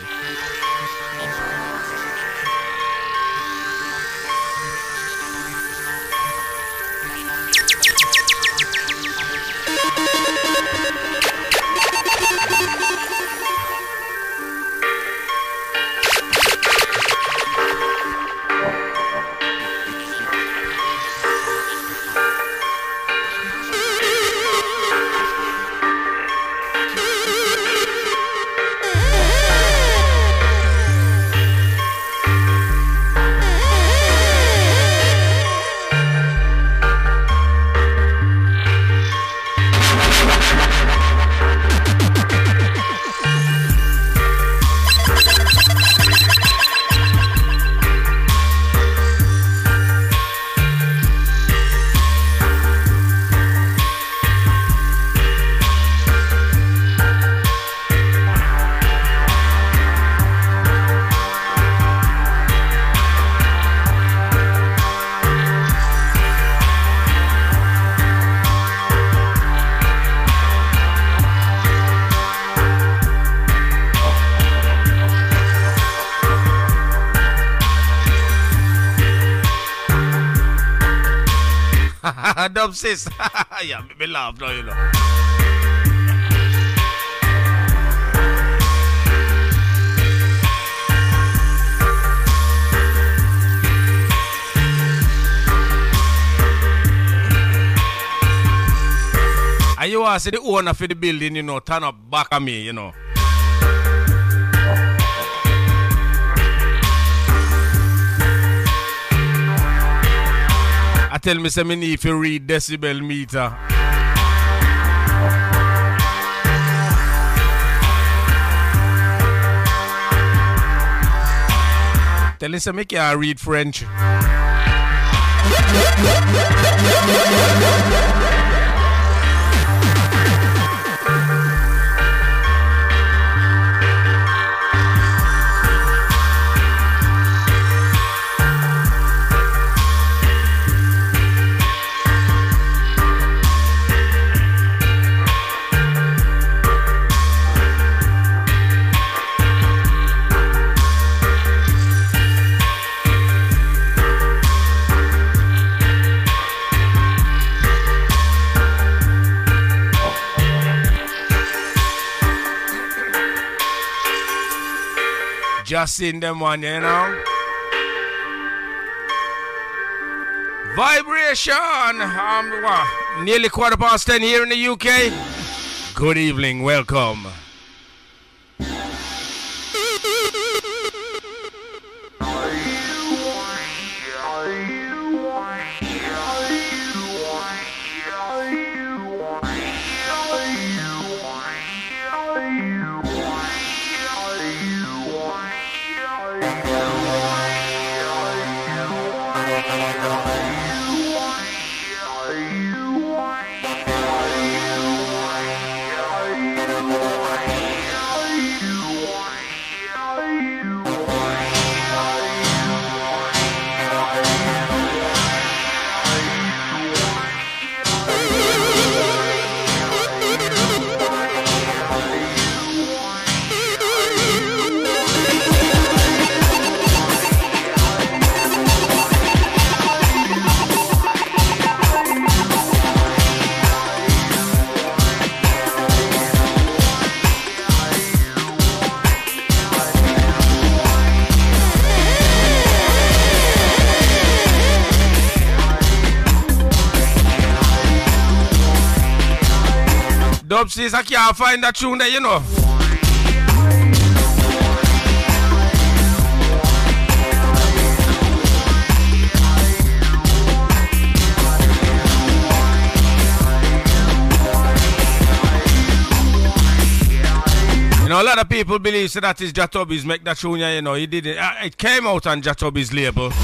Dub sis. Yeah, me laugh now, you know. And you want to see the owner for the building, you know, turn up back at me, you know. tell me say me need to read decibel meter. Tell us me can't read French. Just seen them one, you know. Vibration. Nearly 10:15 here in the UK. Good evening, welcome. Dubsters, I can't find that tune there, you know. You know, a lot of people believe so that is Jatobi's make that tune, you know. He did it. It came out on Jatobi's label.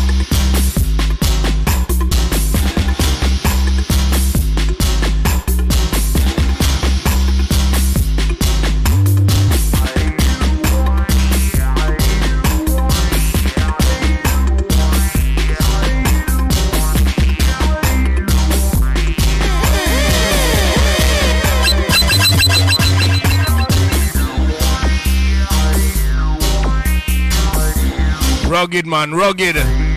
Rugged, man, rugged.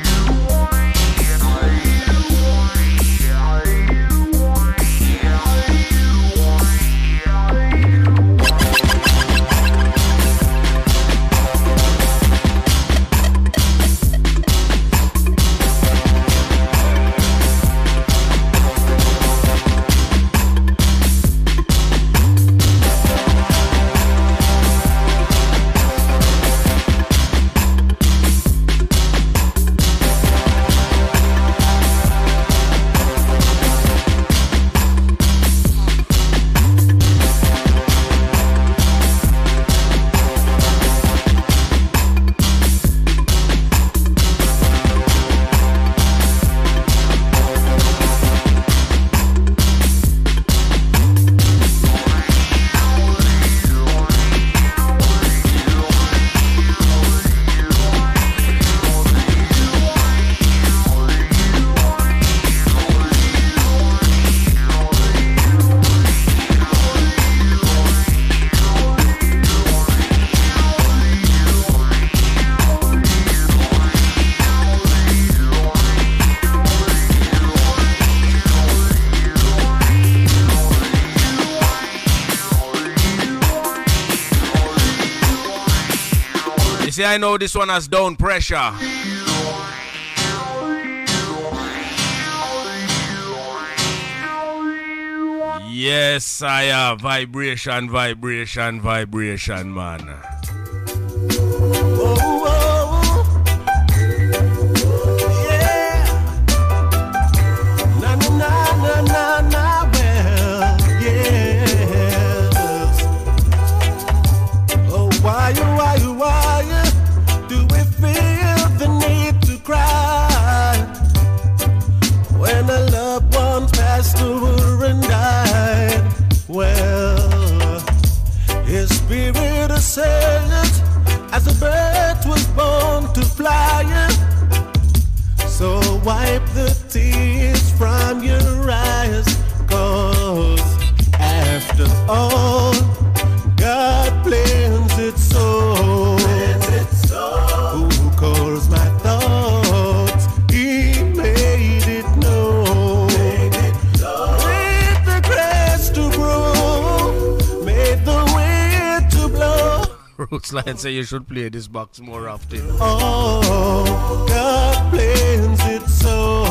See, I know this one has down pressure. Yes, I have vibration, vibration, vibration, man. passed over and died. Well, his spirit ascended as a bird was born to fly. So wipe the tears from your eyes, 'cause after all, God plans it so. Who calls my thoughts? He made it known. Made the grass to grow, made the wind to blow. Roots Lion say you should play this box more often. Oh, God plans it so.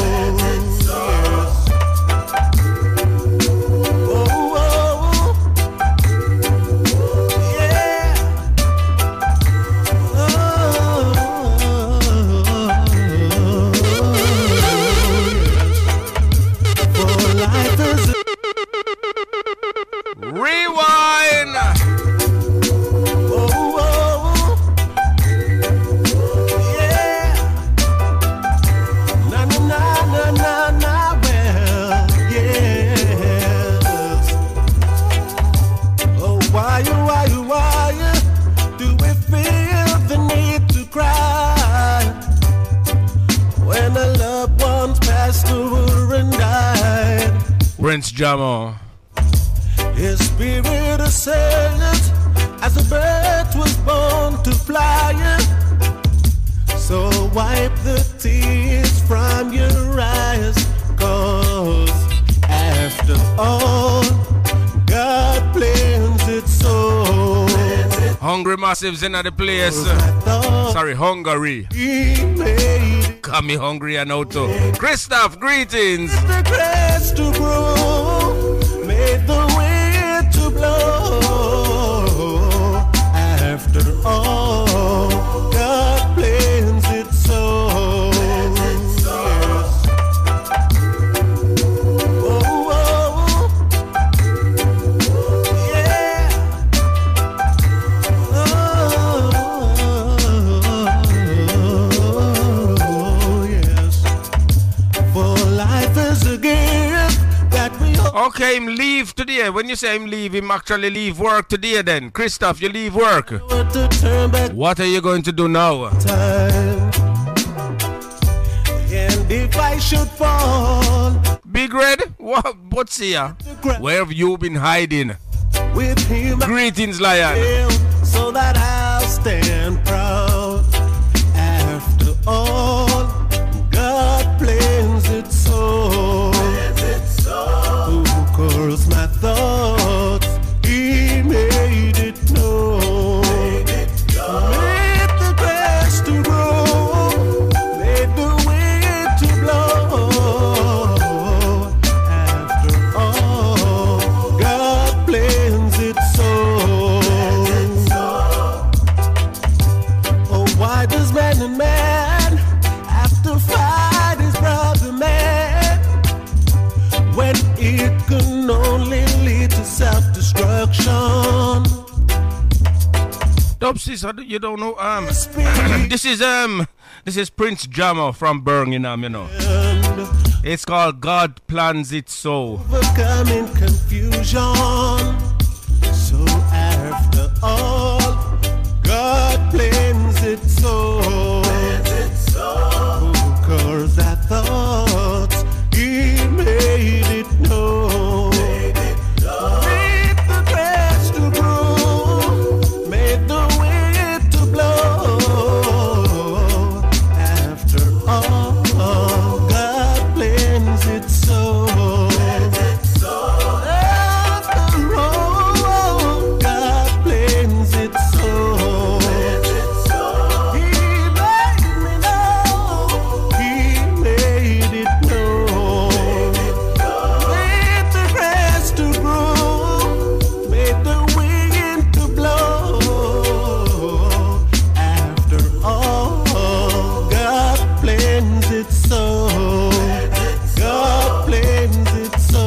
Rewind. Yeah. Na na na na na na. Well, yes. Oh, why do we feel the need to cry when a loved one's passed over and died? Prince Jamo. His spirit ascended as a bird was born to fly. So wipe the tears from your eyes, 'cause after all, God plans it so. Hungry Massives in the place. Sorry, Hungary. He made Got me hungry and out too. Christoph, greetings. the grass to grow, made the wind to blow. After all, God plans it so. Yes. Oh, oh, yeah. Oh, yes. For life is a gift that we Okay, him leave today. When you say him leave, him actually leave work today then. Christoph, you leave work. to turn back What are you going to do now? time. And if I should fall Big Red, what's here? Where have you been hiding? with him, Greetings, Lion. so that I'll stand proud. After all, God plans it so. Who calls my thoughts? He made it known. Made the grass to grow, made the wind to blow. After all, God plans it so. Oh, why does man and man have to fight his brother man when it can only lead to self-destruction? Dubsis, you don't know. This is Prince Jamo from Birmingham, you know. It's called God Plans It So. Overcoming confusion. So after all, God plans it so. Who calls our thoughts? He made it known. Made the grass to grow, made the wind to blow. After all, God plans it so. After all, God plans it so. He made me know, He made it known. Made the grass to grow, made the wind to blow. After all, God plans it so. God plans it so.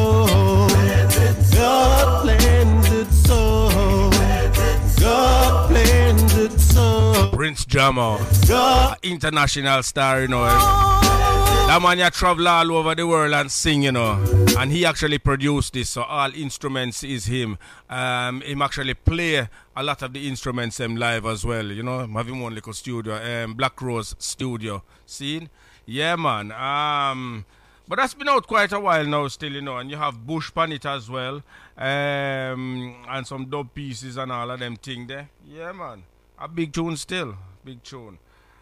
God plans it so. God plans it so. Prince Jamo, God international star, you know. That man, you travel all over the world and sing, you know. And he actually produced this, so all instruments is him. Him actually play a lot of the instruments live as well, you know. Have him one little studio, Black Rose Studio. See? Yeah, man. But that's been out quite a while now still, you know. And you have Bush Pan it as well. And some dub pieces and all of them thing there. Yeah, man. A big tune still. Big tune.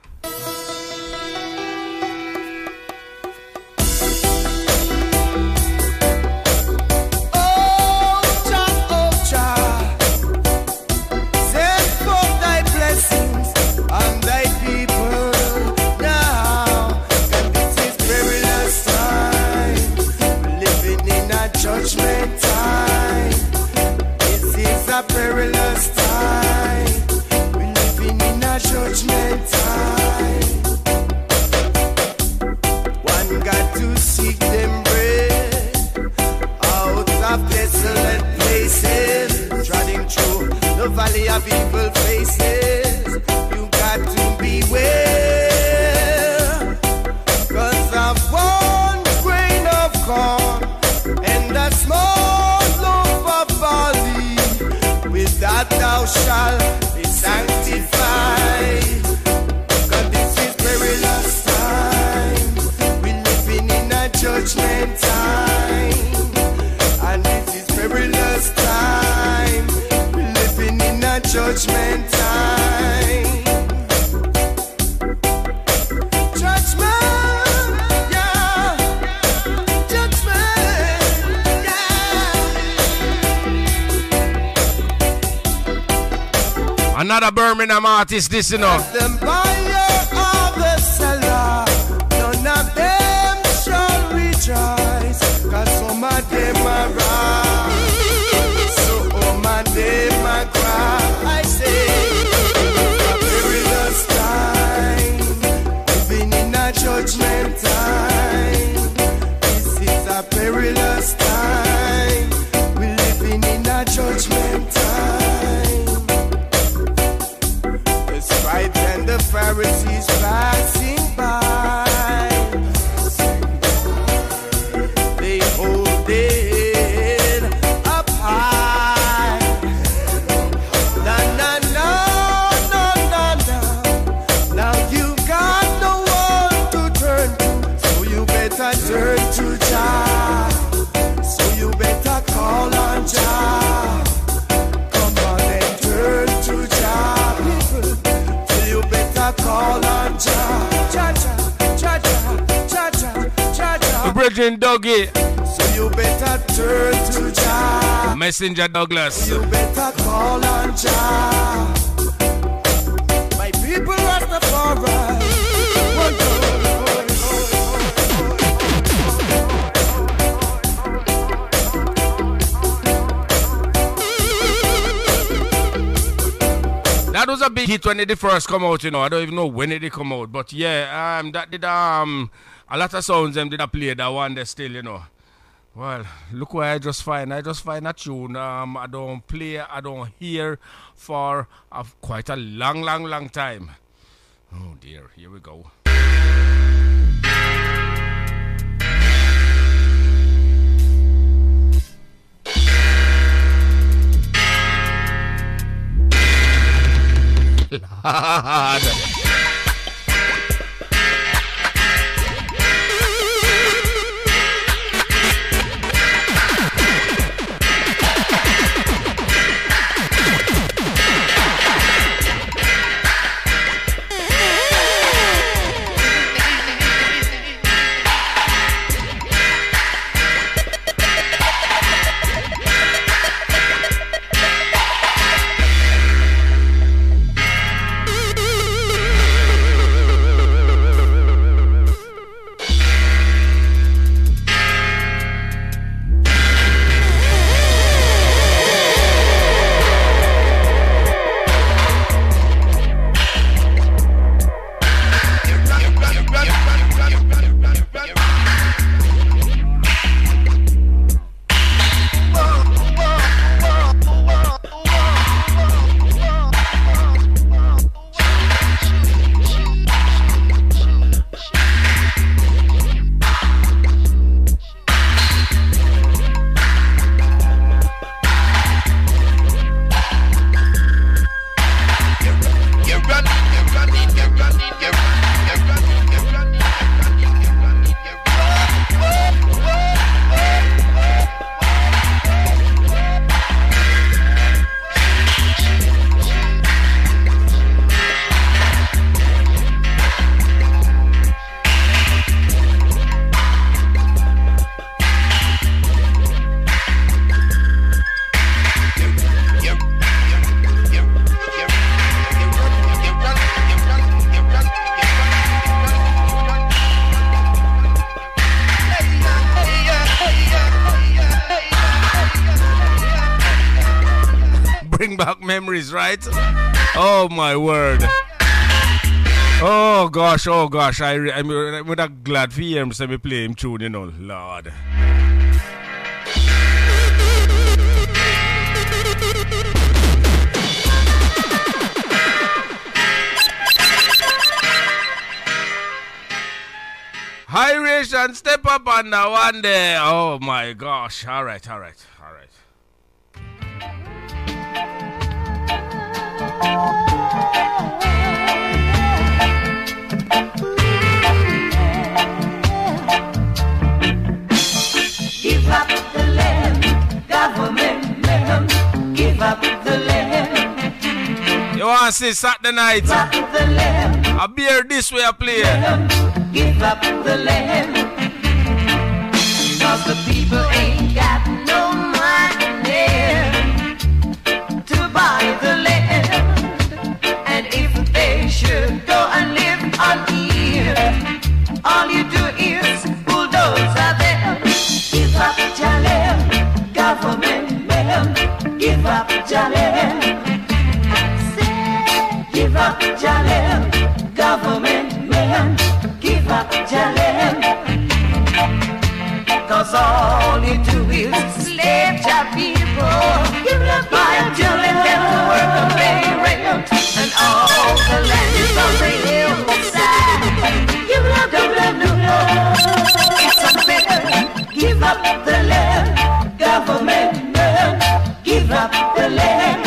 Judgment time. This is a perilous time. We're living in a judgment time. One got to seek them bread out of desolate places, trotting through the valley of evil faces. You got to beware, 'cause of one grain of corn and a small loaf of barley, with that thou shalt be sanctified. 'Cause this is perilous time. We're living in a judgment time. And this is perilous time. We're living in a judgment time. Another Birmingham artist, this, you know. The buyer of the seller, none of them shall rejoice, 'cause some of them are right, some of them are cry. I say, a perilous time, living in a judgment time. This is a perilous time, we're living in a judgment time. And the Pharisees passing by, they hold it up high. Na na na na na na. Now you got no one to turn to, so you better turn to Jah. So you better call on Jah. Come on and turn to Jah. Call on Jah, Jah, Jah, Jah, Jah, Jah, Jah. Bridging Dougie. So you better turn to Jah. Messenger Douglas. So you better call on Jah. My people Rastafari. That was a big hit when it first come out, you know. I don't even know when it come out, but yeah, that did a lot of sounds them did a play that one there still, you know. Well, look what I just find a tune. I don't play, I don't hear for quite a long time. Oh dear, here we go. Lord. bring back memories, right? Oh my word. Oh gosh. I'm glad for him to me play him tune, you know, Lord. High ration, step up on that one there. Oh my gosh. All right. Give up the land, government man. Give up the land. You want to see Saturday night? Give up the land. I beer this way I play. Give up the land. Cause the people ain't got no money to buy the land. And if they should go and live on here, all you do is bulldoze them. Give up your land, government man. Give up your land. Give up your land, government man. Give up your land. Cause all you do is slave your people. By telling them to work and pay rent. And all the land is on the hillside. Give up the land, it's unfair. Give up the land, government man. Give up the land.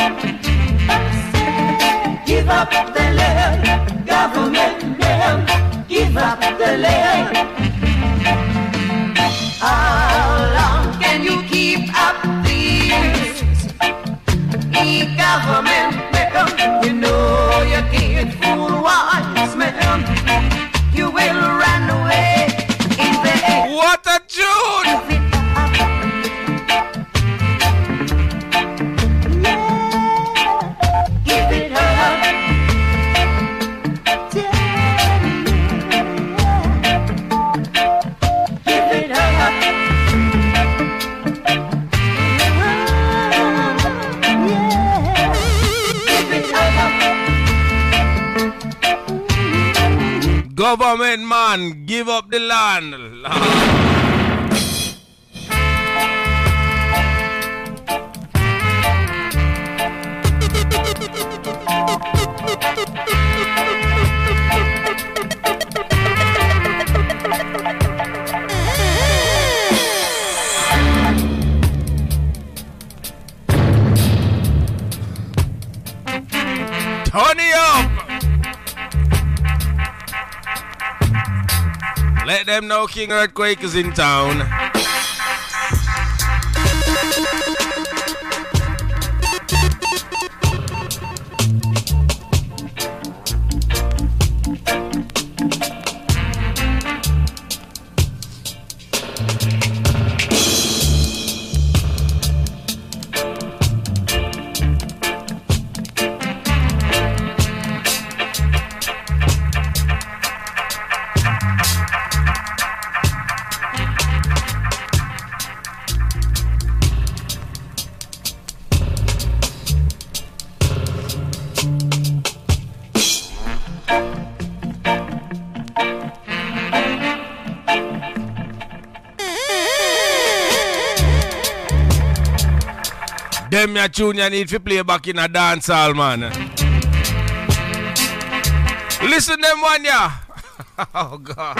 Give up the land, government man. Give up the land. How long can you keep up this? E-government man, you know you can't fool wise man. You will run away in the air. What a tune! Give it up. Government man, give up the land. Tony up. Let them know King Earthquake is in town. Them your tune you need to play back in a dance hall, man. Listen them one, yeah. Oh, God.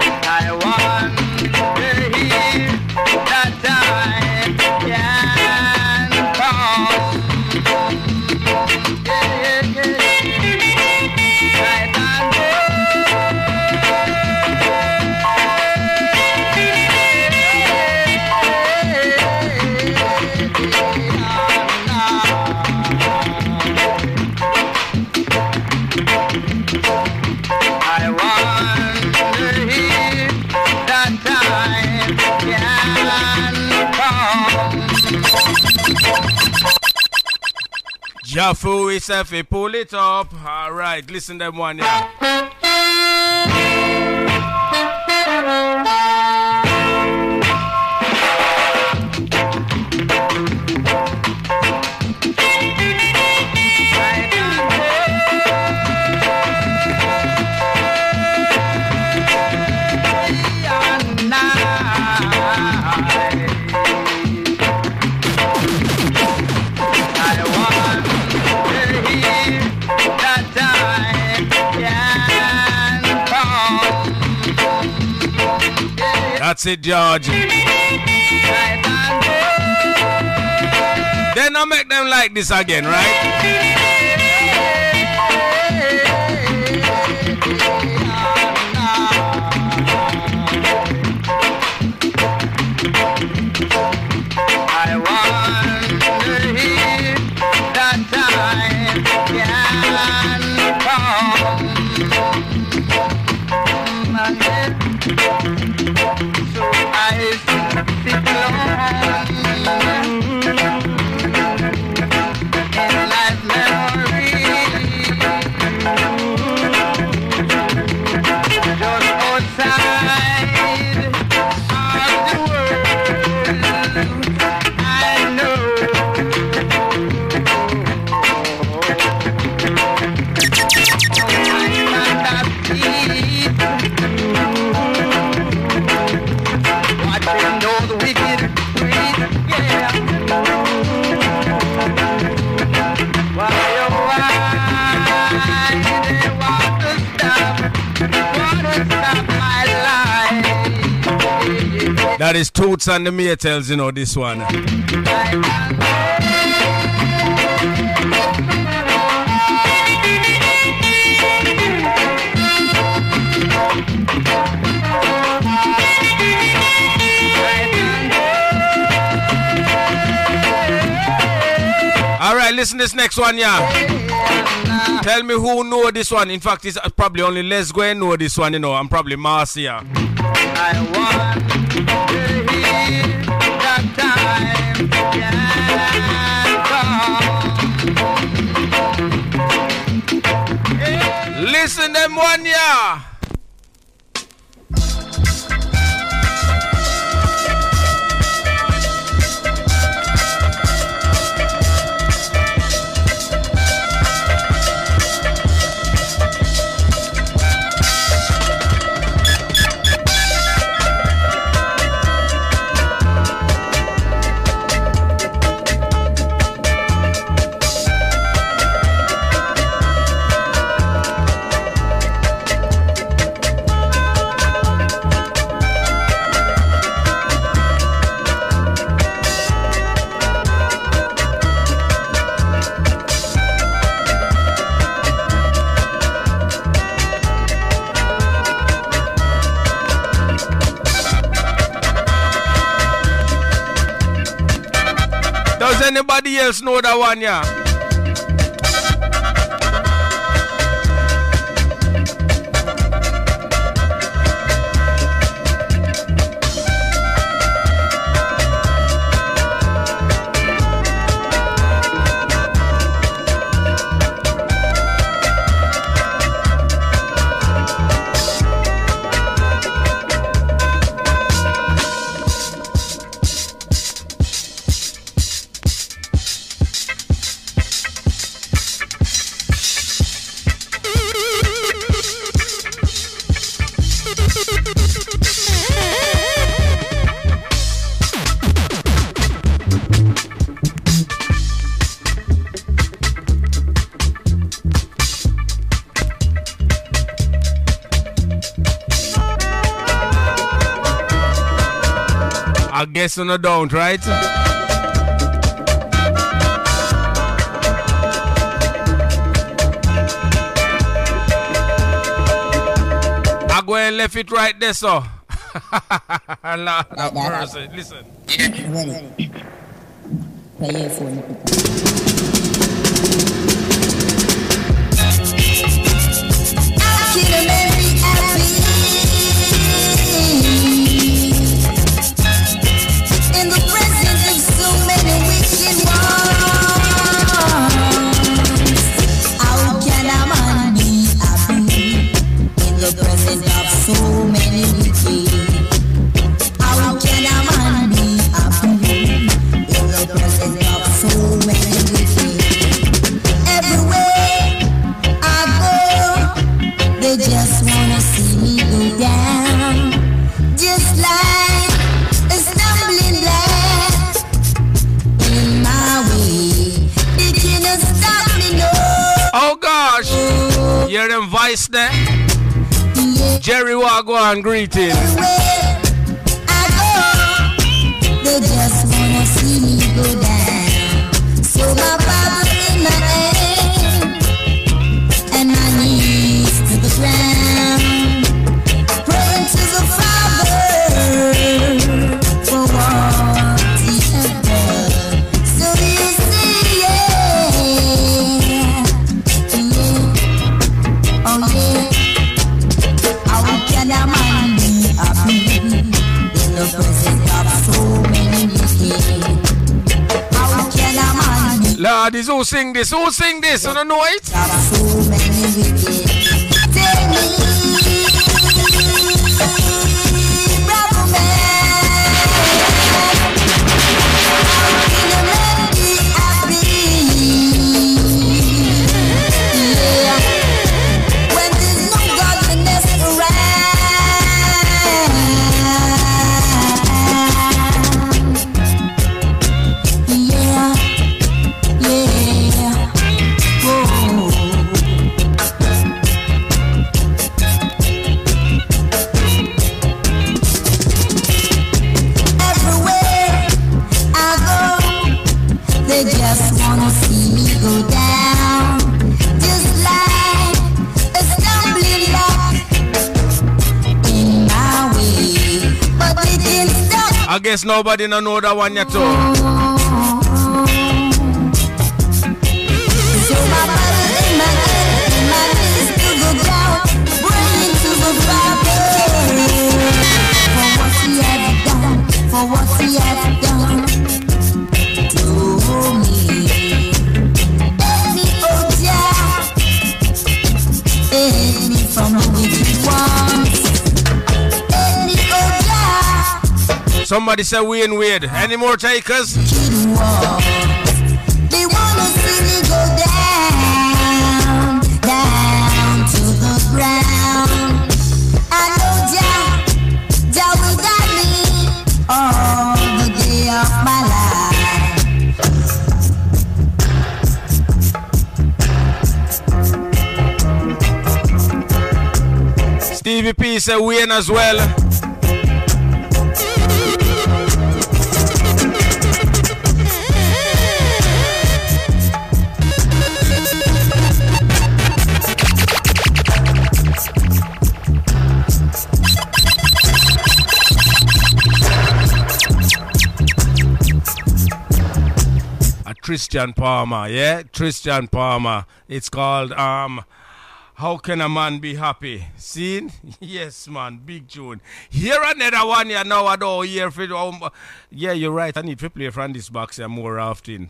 I want to hear that time, yeah. Jafu itself, he pull it up. All right, listen them one, yeah. That's it, George. Then I make them like this again, right? I wonder if that time can come. So I sit alone in life memory, just outside of the world. I know watching those wicked streets, yeah. Why, oh, why they want to stop my life. That is Toots and the Maytals, you know, this one. Alright, listen to this next one, yeah. Tell me who know this one. In fact, it's probably only Les Gwen know this one, you know. I'm probably Marcia. I want to hear that time can come. Listen them one, yeah. Does anybody else know that one, yeah? I guess you don't, right? I go and left it right there, so. Lord have mercy. Listen. Ready. Play your phone. In the presence of so many wicked ones, George. Hear them voice there? Jerry Wagwan, greetings. They just wanna see me go down. So my Bible in my hand and my knees to the ground, praying to the Father for what He has done. So you see, yeah, oh yeah, how can a man be happy in the presence of so many wicked? How can a man be Lord, is who sing this? Who sing this? You don't know it? so many wicked? Tell me, brother man, how can a man be happy? Yeah, when there's no godliness around. Yeah, yeah, whoa. Everywhere I go, they just wanna see me go down, just like a stumbling block in my way, but they didn't stop. I guess nobody no know that one yet too. So my Bible in my hand and my knees to the ground, praying to the Father for what He has done, for what He has done to me. Help me, oh Jah, help me from the wicked ones. Help me, oh Jah. Somebody say Wayne Wade. Any more takers? They wanna see me go down, down to the ground. I know Jah, Jah will guide me all the day of my life. Stevie P say Wayne as well. Christian Palmer, yeah? Christian Palmer. It's called How Can a Man Be Happy? Seen? Yes, man. Big tune. Here another one you know I don't hear for yeah, you're right. I need to play from this box here more often.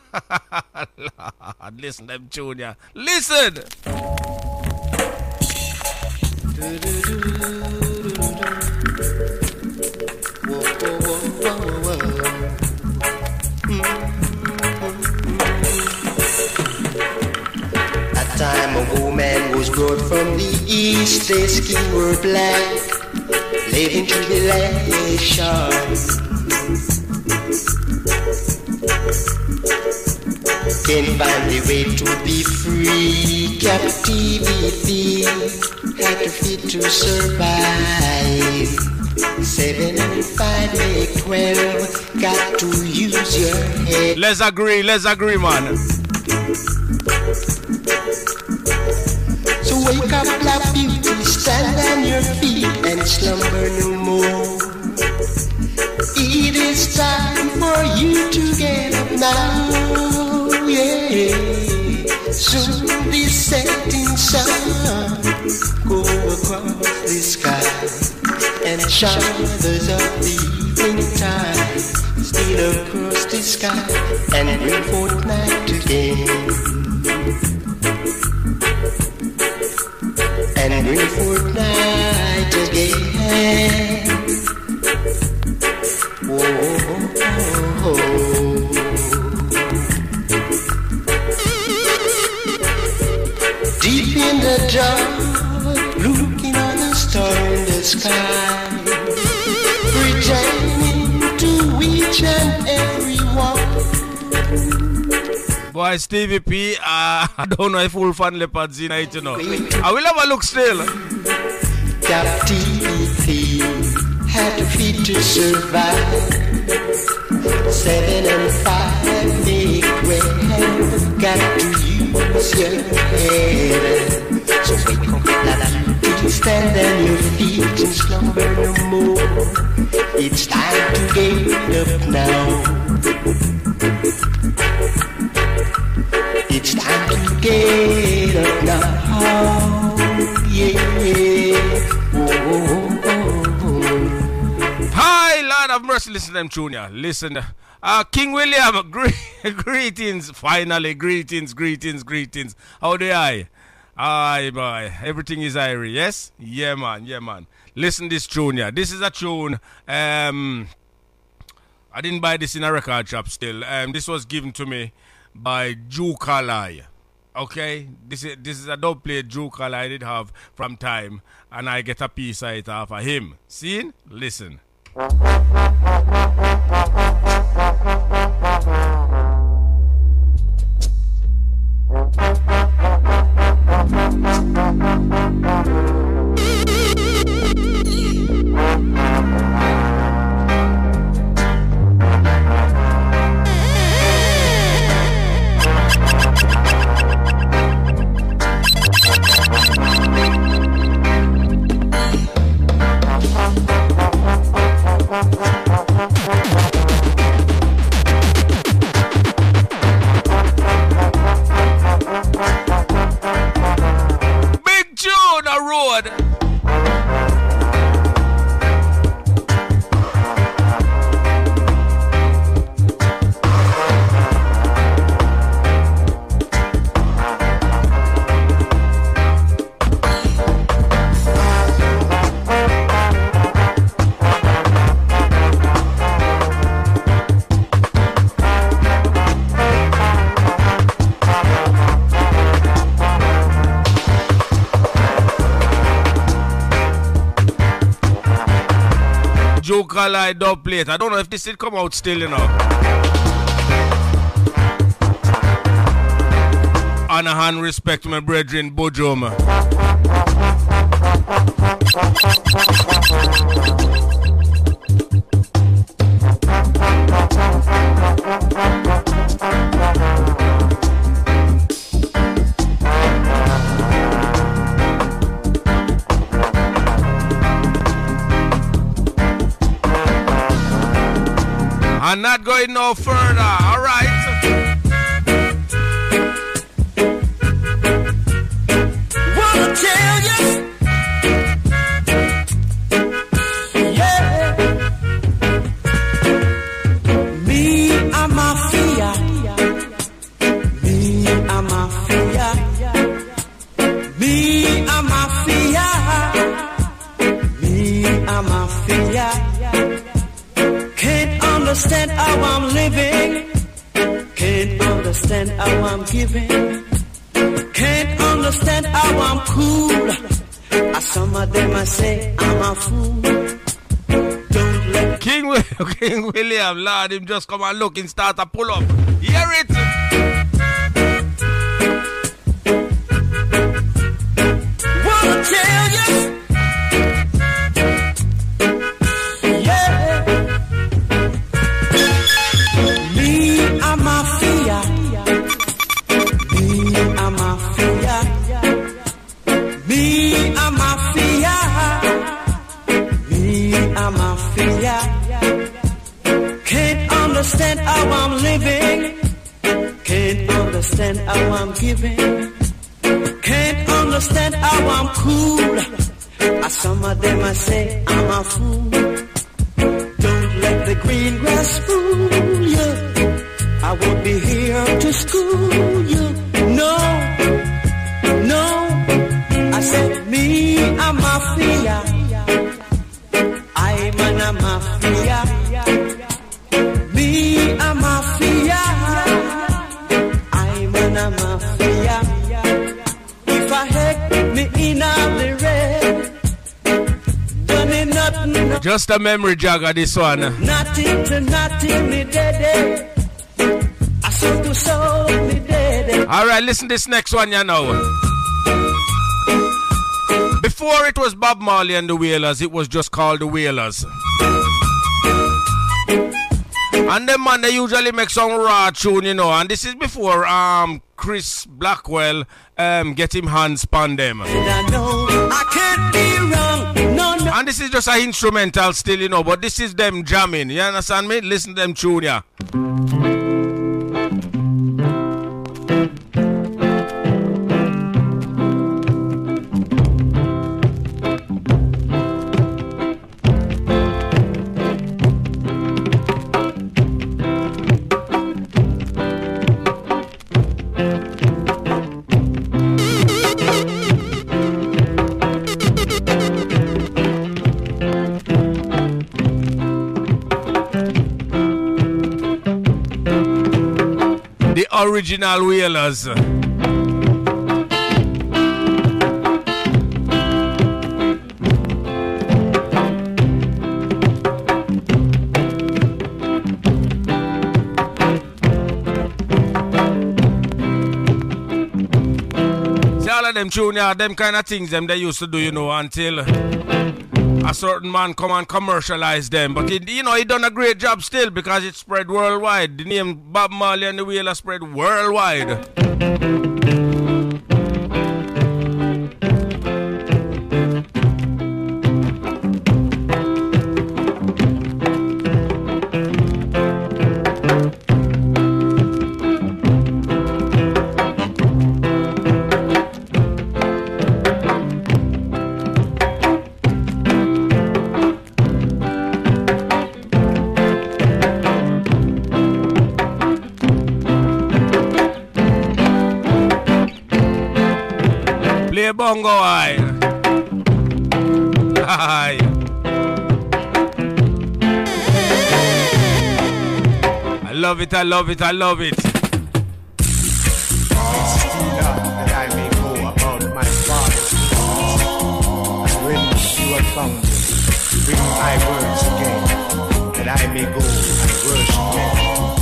Listen them tune, yeah. Listen! Time a woman was brought from the east, their skin were black, living tribulation. Can't find the way to be free, captivity had to fit to survive. 7 and 5 make 12, got to use your head. Let's agree, man. So wake up, black beauty, stand on your feet and slumber no more. It is time for you to get up now, yeah. Soon the setting sun go across the sky, and showers of the evening time steal across the sky and bring forth night again. And bring forth night again. Oh, oh, oh, deep in the dark, looking on a star in the sky, pretending to each and every one. Boy, Stevie P, I don't know if we'll find leopards in it, you know. I will have a look still. Captivity had to feed to survive. 7 and 5 make well. Got to use your head. So wake up, la stand on your feet and slumber no more. It's time to get up now. It's time to get up now. Yeah. Hi, Lord of Mercy, listen to them, Junior. Listen. King William, greetings. Finally, greetings. How do I? Aye, boy. Everything is irie, yes? Yeah, man. Listen this Junior. This is a tune. I didn't buy this in a record shop still. This was given to me by Jukalai. Okay? This is a dub plate Jukalai I did have from time. And I get a piece of it off of him. See? Listen. Jukalai dub plate. I don't know if this did come out still, you know. Honor and respect to my brethren, Bojoma. I'm not going no further, alright? Wanna tell you, yeah. Me and Mafia, me and Mafia, me and Mafia, me and Mafia. Can't understand how I'm living. Can't understand how I'm giving. Can't understand how I'm cool. Some of them I say I'm a fool. Don't let King William, Lord, him just come and look and start to pull up. Hear it. Wanna tell you. Understand how I'm living. Can't understand how I'm giving. Can't understand how I'm cool. Some of them I say I'm a fool. Don't let the green grass fool you. I won't be here to school you. No, I said me, I'm Mafia. I'm a Mafia. Me, I'm Mafia. I'm a Mafia. If I had me in the red, done it nothing. Just a memory jogger, this one. Nothing to nothing, me dead. I saw to soul, me dead. Alright, listen to this next one, you know. Before it was Bob Marley and the Wailers, it was just called the Wailers. And them man, they usually make some raw tune, you know. And this is before Chris Blackwell get him hands on them. And I know I can't be wrong. No. And this is just an instrumental still, you know. But this is them jamming. You understand me? Listen to them tune, yeah. Original Wailers. See all of them tune, yeah, them kind of things them they used to do, you know, until a certain man come and commercialize them. But it, you know, he done a great job still because it spread worldwide. The name Bob Marley and the Wailers spread worldwide. Bongo, aye. Aye. I love it, I love it, I love it. That I may go about my father's business. And when you are found, bring my words again, that I may go and worship them.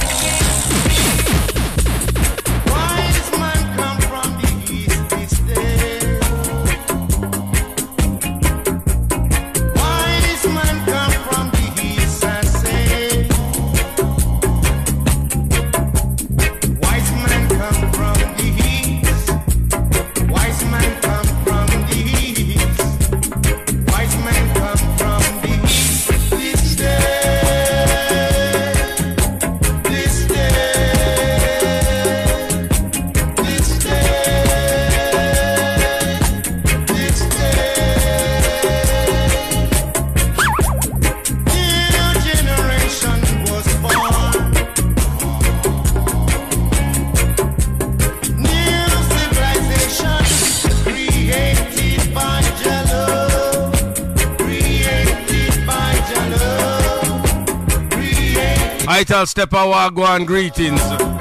Vital Step Wagwan greetings.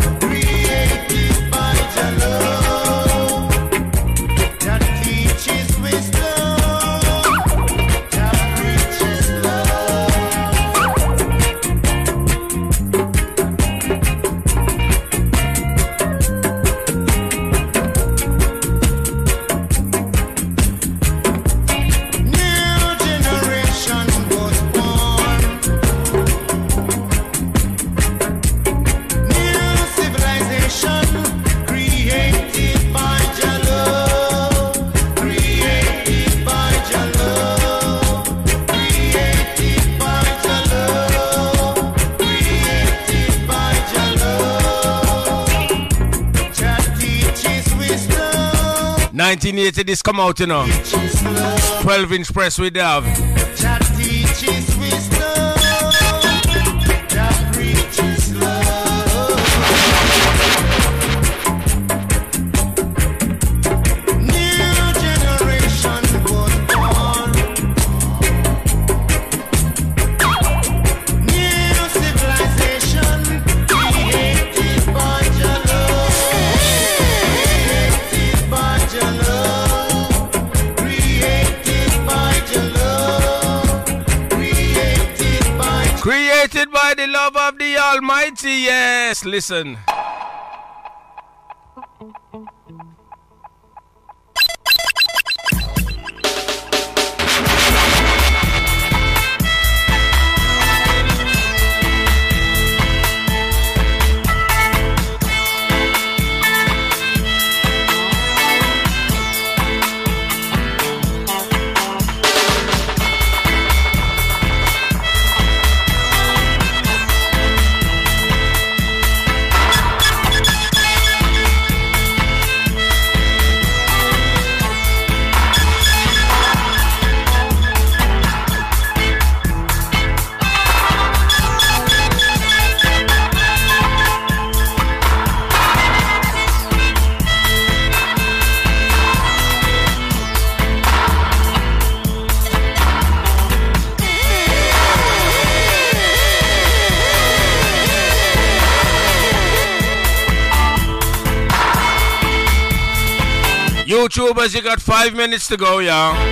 This come out, you know. 12-inch press we have. That teaches wisdom, that preaches love. New generation was born. New civilization created by your love. Created by your love. Created by the love of the Almighty, yes, listen. YouTubers, you got 5 minutes to go, yeah.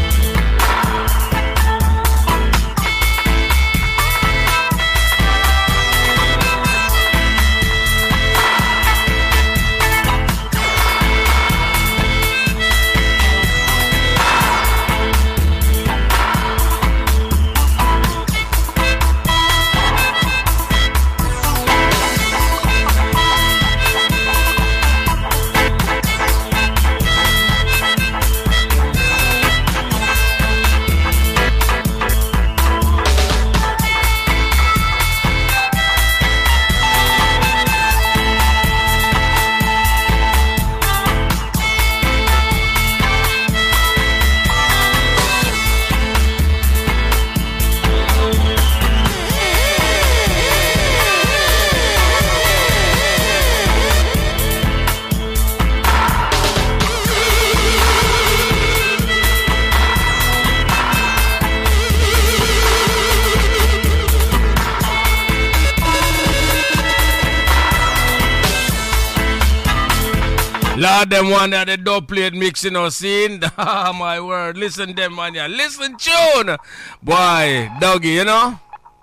Lord, them one that the dub plate mixing or scene. Ah, my word. Listen them, man. Yeah. Listen, tune. Boy, doggy, you know?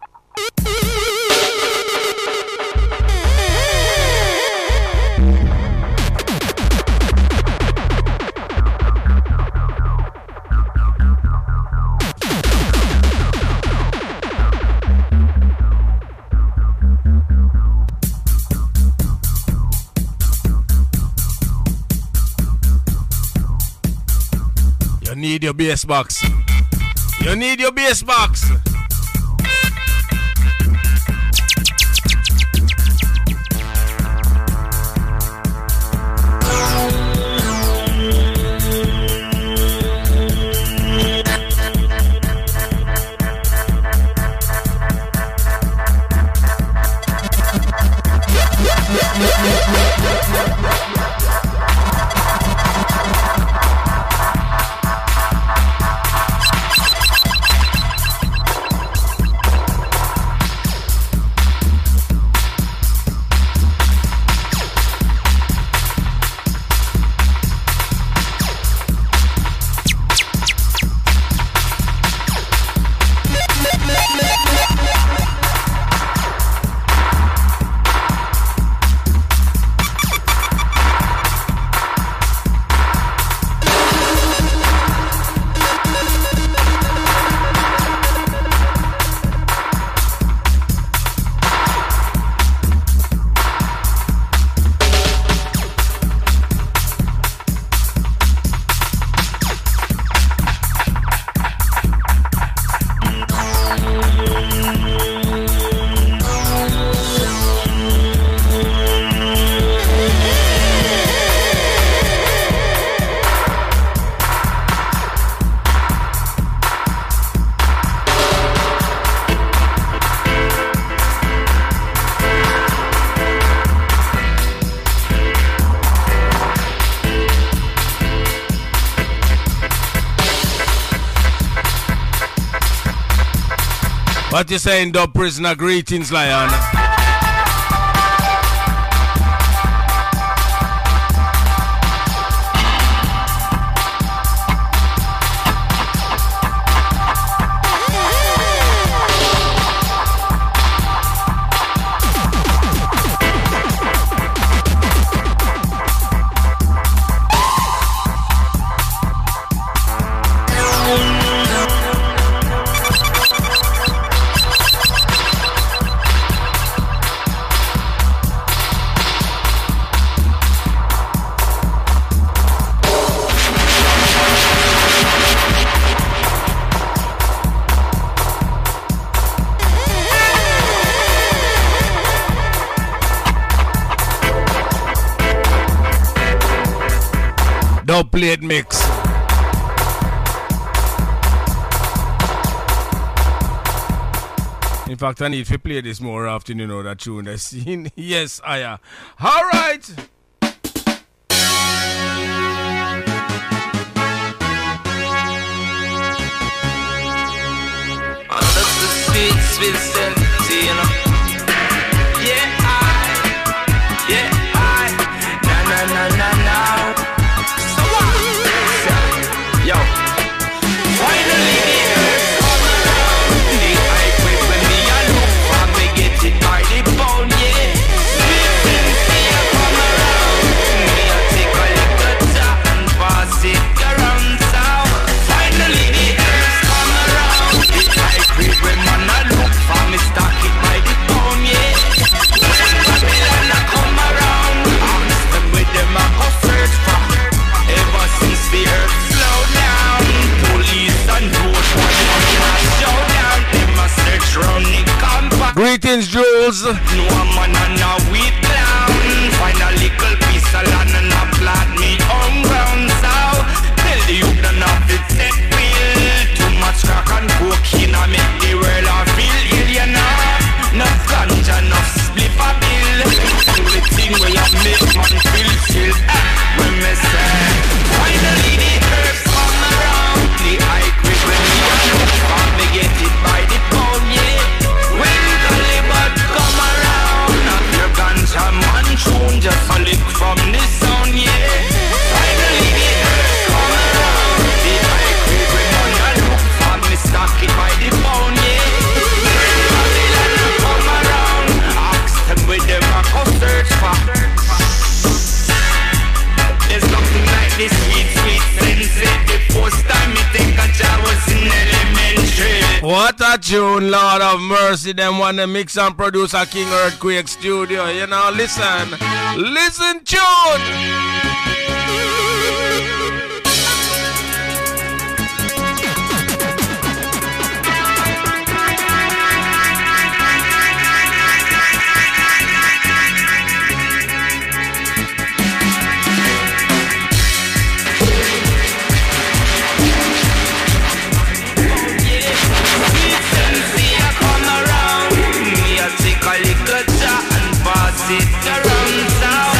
You need your bass box. You need your bass box. What you saying, dub prisoner? Greetings, Lion. Plate mix. In fact, I need to play this more often, you know, that tune I seen. Yes, I am. All right. That's the sweet, sweet sense, you know. Na na na na na. So what? Hawkins Jules. No man and a wheat clown. Find a little piece of land and a plant me on ground. So tell the youth enough it set real. Too much crack and cocaine I make the world a feel alien. No ganja, no split a bill. The thing where you make man feel chill. When me say finally the herbs come around. The high grade when me get it by the pound, yeah. When Caliber come around, not your ganja man tune, just a lick from the sound, yeah. Finally the herbs come around. The high grade when man look for me stock it by the pound, yeah. When Babylon come around, ask them where them a go search for. There's nothing like this sweet, sweet sensei. The first time me think a job was in elementary. What a tune, Lord of mercy. Them want to mix and produce a King Earthquake studio. You know, listen. Listen, tune. Sit around town.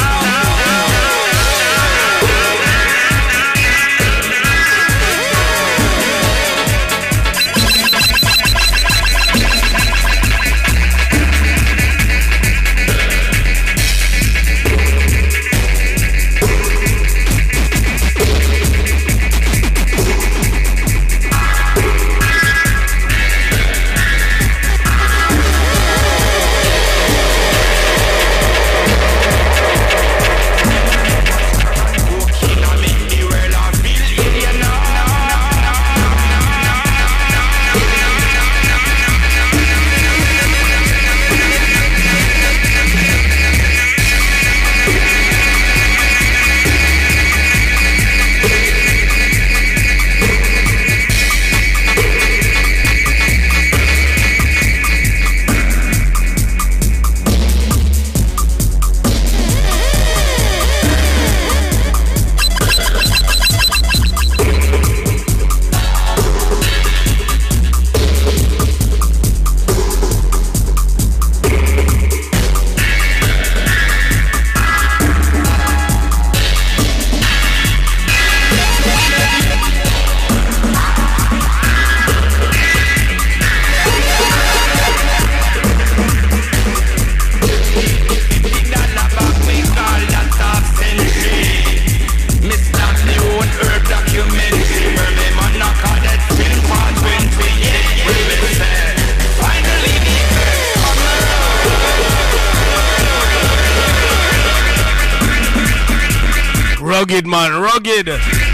Rugged, man, rugged.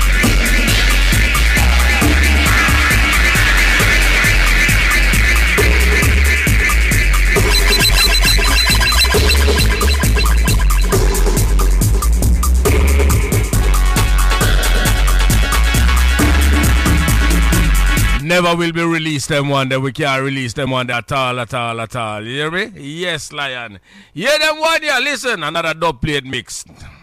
Never will be released them one that we can't release them one at all, at all, at all. You hear me? Yes, Lion. Hear them one, yeah, listen, another dub plate mix.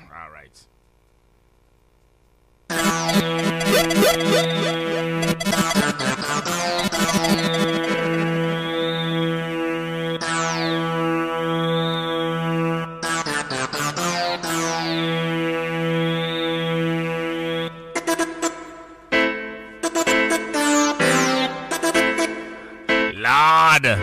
Lord.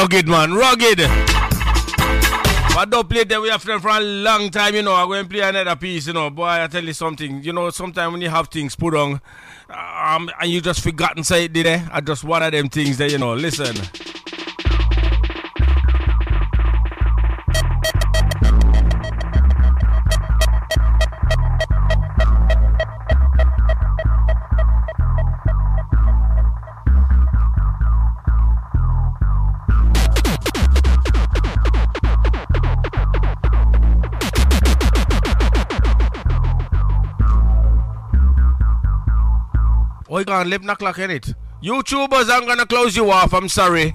Rugged, man, rugged. But don't play that we have done for a long time, you know. I'm going to play another piece, you know. Boy, I tell you something. You know, sometimes when you have things put on, and you just forgotten say it, did I? I just one of them things that, you know, listen. Oh, you got 11 o'clock in it. YouTubers, I'm gonna close you off. I'm sorry.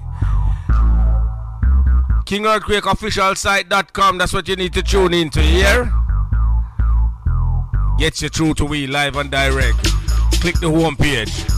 KingEarthquakeOfficialSite.com. That's what you need to tune into here. Gets you through to we live and direct. Click the home page.